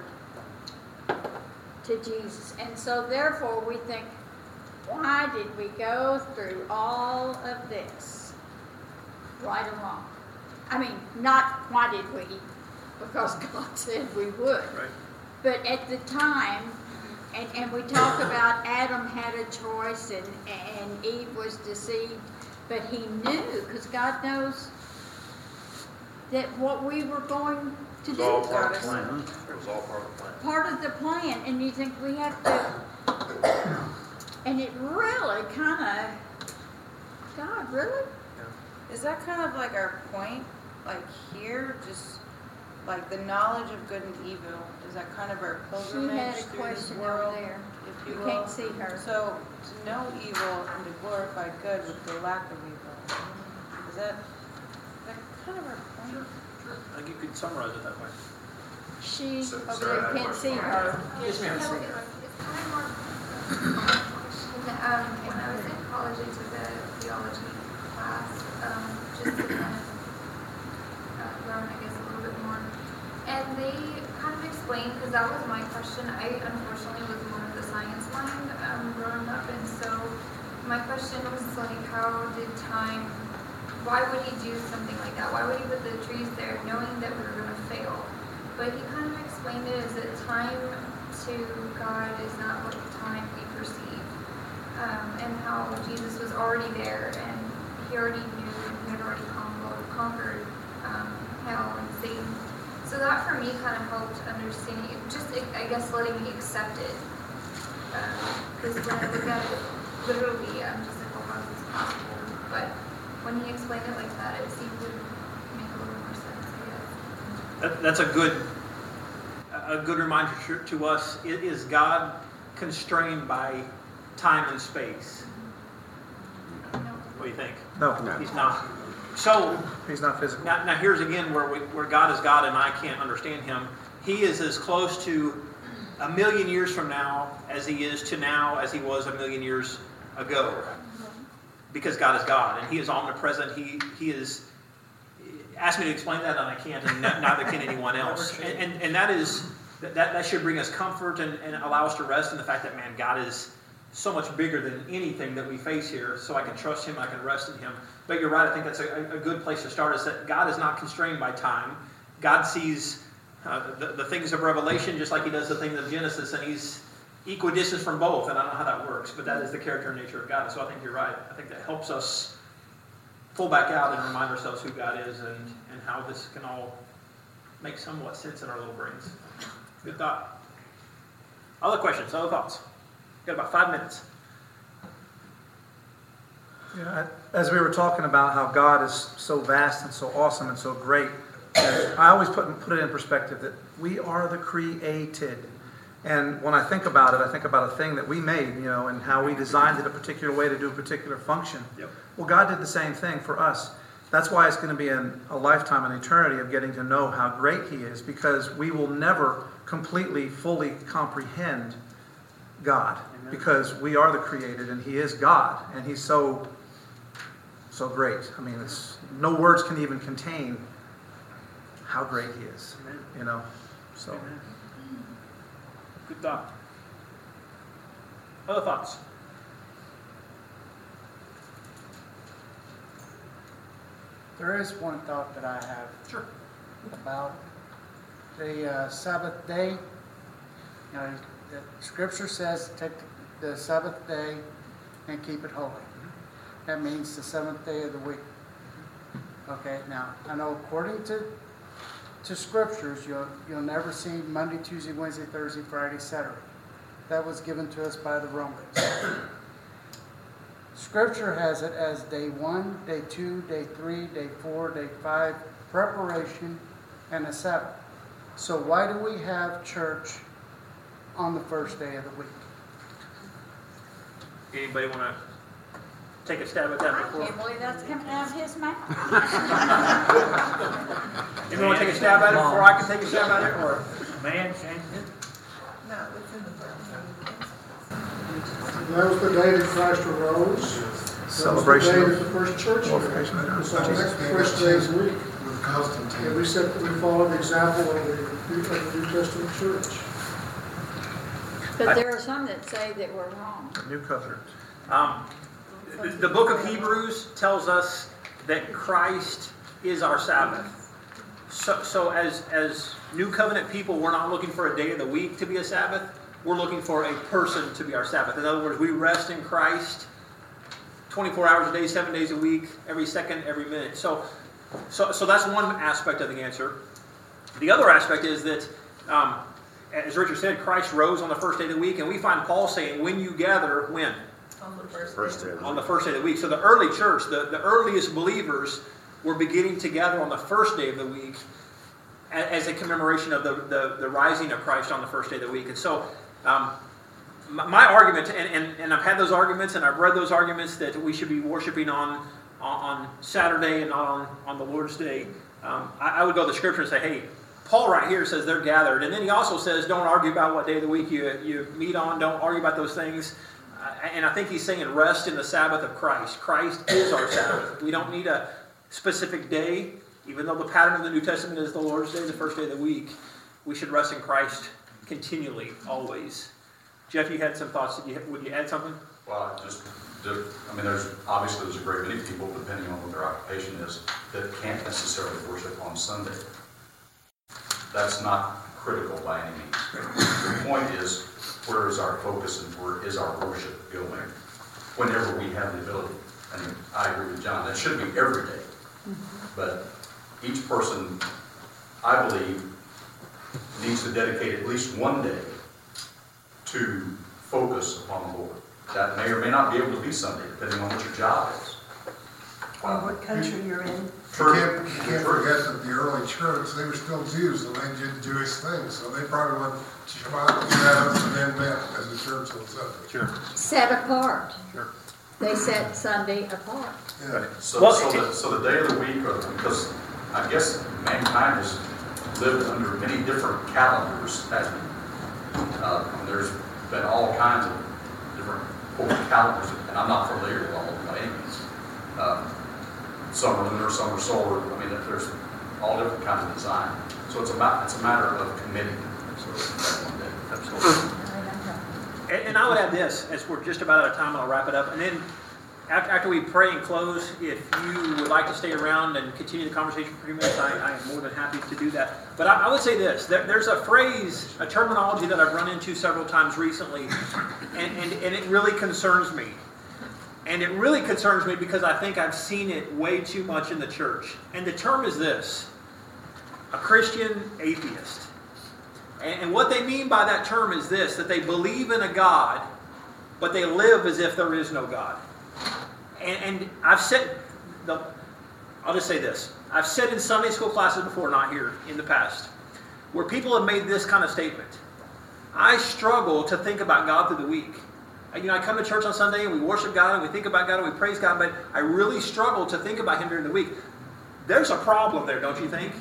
to Jesus. And so therefore we think, why did we go through all of this right along? I mean, not why did we, because God said we would. Right. But at the time, and, and we talk about Adam had a choice and, and Eve was deceived, but he knew, because God knows that what we were going to It was do. all part of the plan. It was all part of the plan. Part of the plan, and you think we have to, and it really kind of, God, really? Is that kind of like our point? Like here, just like the knowledge of good and evil, is that kind of our She pilgrimage had a through this question over world, there. if you You will? can't see her. So to know evil and to glorify good with the lack of evil, is that, is that kind of our point? I think you could summarize it that way. She So- over sorry, I there had a can't see question. her. Yes, ma'am. No, it was- it's kind of more question. Um, when I was in college, I took a theology class, um, just to kind of uh, learn, I guess, a little bit more. And they kind of explained, because that was my question. I unfortunately was more of the science line um, growing up, and so my question was like, how did time? Why would he do something like that? Why would he put the trees there knowing that we were going to fail? But he kind of explained it as that time to God is not like time we perceive. Um, and how Jesus was already there and he already knew and he had already conquered, conquered um, hell and Satan. So that for me kind of helped understanding, just I guess letting me accept it. Because um, when I look at it literally, I'm just like, well, how is this possible? But when he explained it like that, it seemed to make a little more sense, I guess. That, that's a good, a good reminder to, to us. I- Is God constrained by time and space? What do you think? No, He's not. So, he's not physical. now, now here's again where, we, where God is God and I can't understand him. He is as close to a million years from now as he is to now as he was a million years ago. Because God is God and he is omnipresent. He, he is, ask me to explain that and I can't, and neither can anyone else. And, and, and that is, that, that should bring us comfort and, and allow us to rest in the fact that, man, God is so much bigger than anything that we face here, so I can trust him, I can rest in him. But you're right, I think that's a, a good place to start, is that God is not constrained by time. God sees uh, the, the things of Revelation just like he does the things of Genesis, and he's equidistant from both, and I don't know how that works, but that is the character and nature of God. And so I think you're right. I think that helps us pull back out and remind ourselves who God is and, and how this can all make somewhat sense in our little brains. Good thought. Other questions, other thoughts? Got about five minutes. Yeah, I- as we were talking about how God is so vast and so awesome and so great, I always put, put it in perspective that we are the created. And when I think about it, I think about a thing that we made, you know, and how we designed it a particular way to do a particular function. Yep. Well, God did the same thing for us. That's why it's going to be an, a lifetime, an eternity of getting to know how great he is, because we will never completely, fully comprehend God. Amen. Because we are the created and he is God, and he's so, so great. I mean, it's, no words can even contain how great he is, Amen. You know, so. Amen. Good thought. Other thoughts? There is one thought that I have. Sure. About the uh, Sabbath day. You know, the Scripture says take the Sabbath day and keep it holy. That means the seventh day of the week. Okay, now I know according to to Scriptures, you'll you'll never see Monday, Tuesday, Wednesday, Thursday, Friday, Saturday. That was given to us by the Romans. Scripture has it as day one, day two, day three, day four, day five, preparation, and a Sabbath. So why do we have church on the first day of the week? Anybody want to take a stab at that I before? can't believe that's coming out of his mouth. Anyone want to take a stab at it before I can take a stab at it? Or Man changed it. No, it's in the Bible. That was the day that Christ arose. Celebration That was the day of that the first church glorification of came. God. So that's the first day of the week. With Constantine. And we said that we followed the example of the, of the New Testament church. But there are some that say that we're wrong. New covenant. Um, the, the book of Hebrews tells us that Christ is our Sabbath. So, so as, as New Covenant people, we're not looking for a day of the week to be a Sabbath. We're looking for a person to be our Sabbath. In other words, we rest in Christ twenty-four hours a day, seven days a week, every second, every minute. So, so, so that's one aspect of the answer. The other aspect is that, um, as Richard said, Christ rose on the first day of the week, and we find Paul saying, when you gather, when? On the first, First day. day. On the first day of the week. So the early church, the, the earliest believers were beginning to gather on the first day of the week as a commemoration of the, the, the rising of Christ on the first day of the week. And so um, my, my argument, and, and, and I've had those arguments and I've read those arguments that we should be worshiping on, on Saturday and not on, on the Lord's Day. Um, I, I would go to the Scripture and say, hey, Paul right here says they're gathered. And then he also says, don't argue about what day of the week you, you meet on. Don't argue about those things. Uh, and I think he's saying rest in the Sabbath of Christ. Christ is our Sabbath. We don't need a specific day. Even though the pattern of the New Testament is the Lord's Day, the first day of the week, we should rest in Christ continually, always. Jeff, you had some thoughts. Did you, would you add something? Well, I just, I mean, there's, obviously there's a great many people, depending on what their occupation is, that can't necessarily worship on Sunday. That's not critical by any means. The point is, where is our focus and where is our worship going? Whenever we have the ability. I mean, I agree with John, that should be every day. But each person, I believe, needs to dedicate at least one day to focus upon the Lord. That may or may not be able to be Sunday, depending on what your job is. Or what country you're in. You can't, you can't forget that the early church, they were still Jews and they did Jewish things, so they probably went Shabbat together and then met as a church on Sunday. Sure. Set apart. Sure. They set Sunday apart. Yeah. So, Well, so it- the, so the day of the week, or, because I guess mankind has lived under many different calendars, hasn't it? Uh, and there's been all kinds of different calendars, and I'm not familiar with all of them by any means. Um, some are lunar, some are solar. I mean, there's all different kinds of design. So it's a, ma- it's a matter of committing. So that's one day. Absolutely. And, and I would add this, as we're just about out of time, I'll wrap it up. And then after, after we pray and close, if you would like to stay around and continue the conversation for a few minutes, I, I am more than happy to do that. But I, I would say this, there, there's a phrase, a terminology that I've run into several times recently, and, and, and it really concerns me. And it really concerns me because I think I've seen it way too much in the church. And the term is this, a Christian atheist. And, and what they mean by that term is this, that they believe in a God, but they live as if there is no God. And, and I've said, the, I'll just say this, I've said in Sunday school classes before, not here, in the past, where people have made this kind of statement. I struggle to think about God through the week. You know, I come to church on Sunday and we worship God and we think about God and we praise God, but I really struggle to think about Him during the week. There's a problem there, don't you think?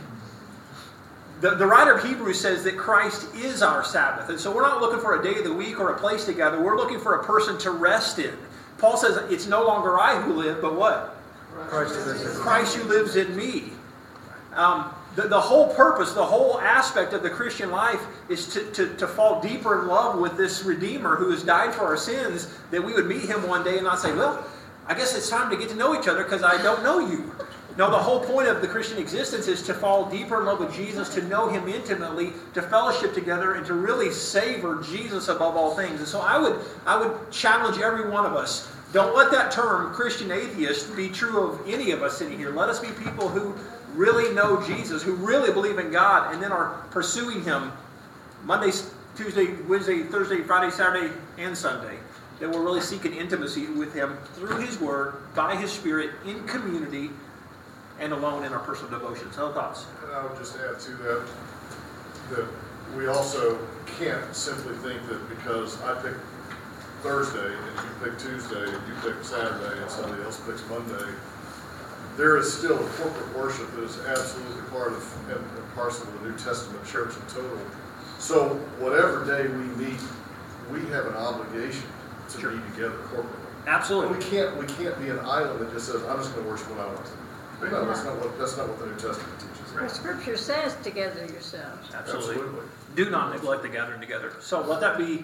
The, the writer of Hebrews says that Christ is our Sabbath. And so we're not looking for a day of the week or a place together. We're looking for a person to rest in. Paul says, it's no longer I who live, but what? Christ lives in me. Christ who lives in me. Um, the, the whole purpose, the whole aspect of the Christian life is to, to, to fall deeper in love with this Redeemer who has died for our sins, that we would meet Him one day and not say, well, I guess it's time to get to know each other because I don't know you. No, the whole point of the Christian existence is to fall deeper in love with Jesus, to know Him intimately, to fellowship together, and to really savor Jesus above all things. And so I would, I would challenge every one of us, don't let that term, Christian atheist, be true of any of us sitting here. Let us be people who really know Jesus, who really believe in God, and then are pursuing Him Monday, Tuesday, Wednesday, Thursday, Friday, Saturday, and Sunday. That we're really seeking intimacy with Him through His Word, by His Spirit, in community, and alone in our personal devotions. Other thoughts? And I would just add to that, that we also can't simply think that because I pick Thursday, and you pick Tuesday, and you pick Saturday, and somebody else picks Monday, there is still a corporate worship that is absolutely part of and and parcel of the New Testament church in total. So whatever day we meet, we have an obligation to Sure. be together corporately. Absolutely. We can't, we can't be an island that just says, I'm just gonna worship when I want to. No, that's not what, that's not what the New Testament teaches. The Scripture says, together yourselves. Absolutely. Absolutely. Do not neglect the gathering together. So let that be,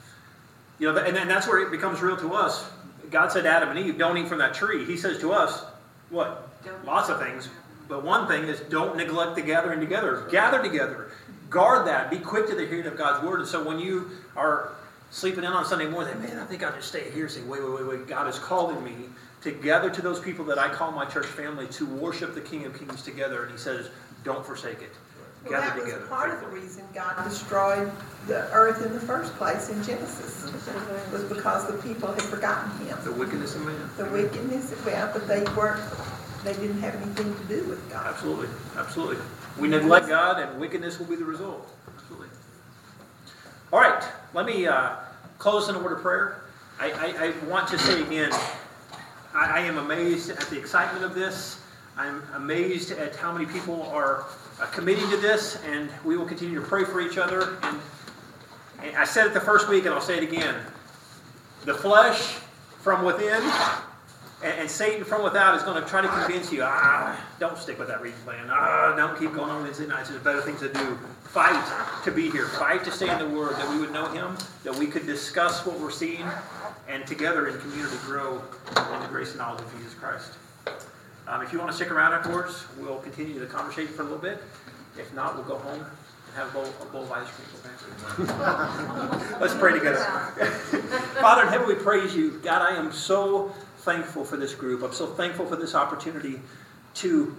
you know, and, and that's where it becomes real to us. God said to Adam and Eve, don't eat from that tree. He says to us, what? Lots of things. But one thing is don't neglect the gathering together. Gather together. Guard that. Be quick to the hearing of God's word. And so when you are sleeping in on Sunday morning, man, I think I'll just stay here. Say, wait, wait, wait, wait. God is calling me to gather to those people that I call my church family to worship the King of Kings together. And He says, don't forsake it. Well, Gather that was together. part of the faithfully. reason God destroyed the earth in the first place in Genesis, was because the people had forgotten Him. The wickedness of man. The wickedness, well, but they weren't, they didn't have anything to do with God. Absolutely, absolutely. We neglect God and wickedness will be the result. Absolutely. All right, let me uh, close in a word of prayer. I, I, I want to say again, I, I am amazed at the excitement of this. I'm amazed at how many people are uh, committing to this, and we will continue to pray for each other. And, and I said it the first week, and I'll say it again. The flesh from within and, and Satan from without is going to try to convince you, ah, don't stick with that reading plan. Ah, don't keep going on Wednesday nights. There's better things to do. Fight to be here. Fight to stay in the Word, that we would know Him, that we could discuss what we're seeing, and together in community grow in the grace and knowledge of Jesus Christ. Um, if you want to stick around afterwards, we'll continue the conversation for a little bit. If not, we'll go home and have a bowl, a bowl of ice cream. Okay? Let's pray together. Father in heaven, we praise you. God, I am so thankful for this group. I'm so thankful for this opportunity to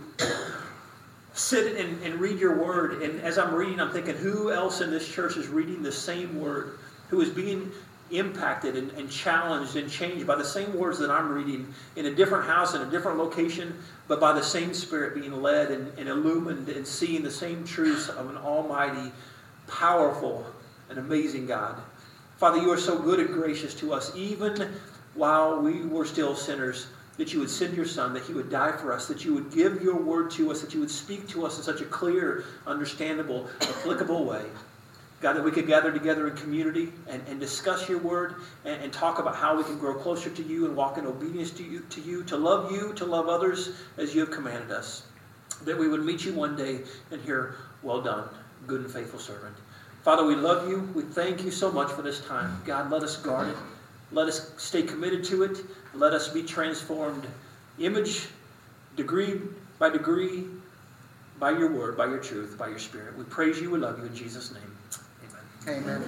sit and, and read your word. And as I'm reading, I'm thinking, who else in this church is reading the same word? Who is being impacted and, and challenged and changed by the same words that I'm reading in a different house, in a different location, but by the same Spirit being led and, and illumined and seeing the same truths of an almighty, powerful, and amazing God. Father, you are so good and gracious to us, even while we were still sinners, that you would send your Son, that he would die for us, that you would give your word to us, that you would speak to us in such a clear, understandable, applicable way. God, that we could gather together in community and, and discuss your word and, and talk about how we can grow closer to you and walk in obedience to you, to you, to love you, to love others as you have commanded us. That we would meet you one day and hear, well done, good and faithful servant. Father, we love you. We thank you so much for this time. God, let us guard it. Let us stay committed to it. Let us be transformed image, degree by degree, by your word, by your truth, by your Spirit. We praise you. We love you in Jesus' name. Amen. Amen.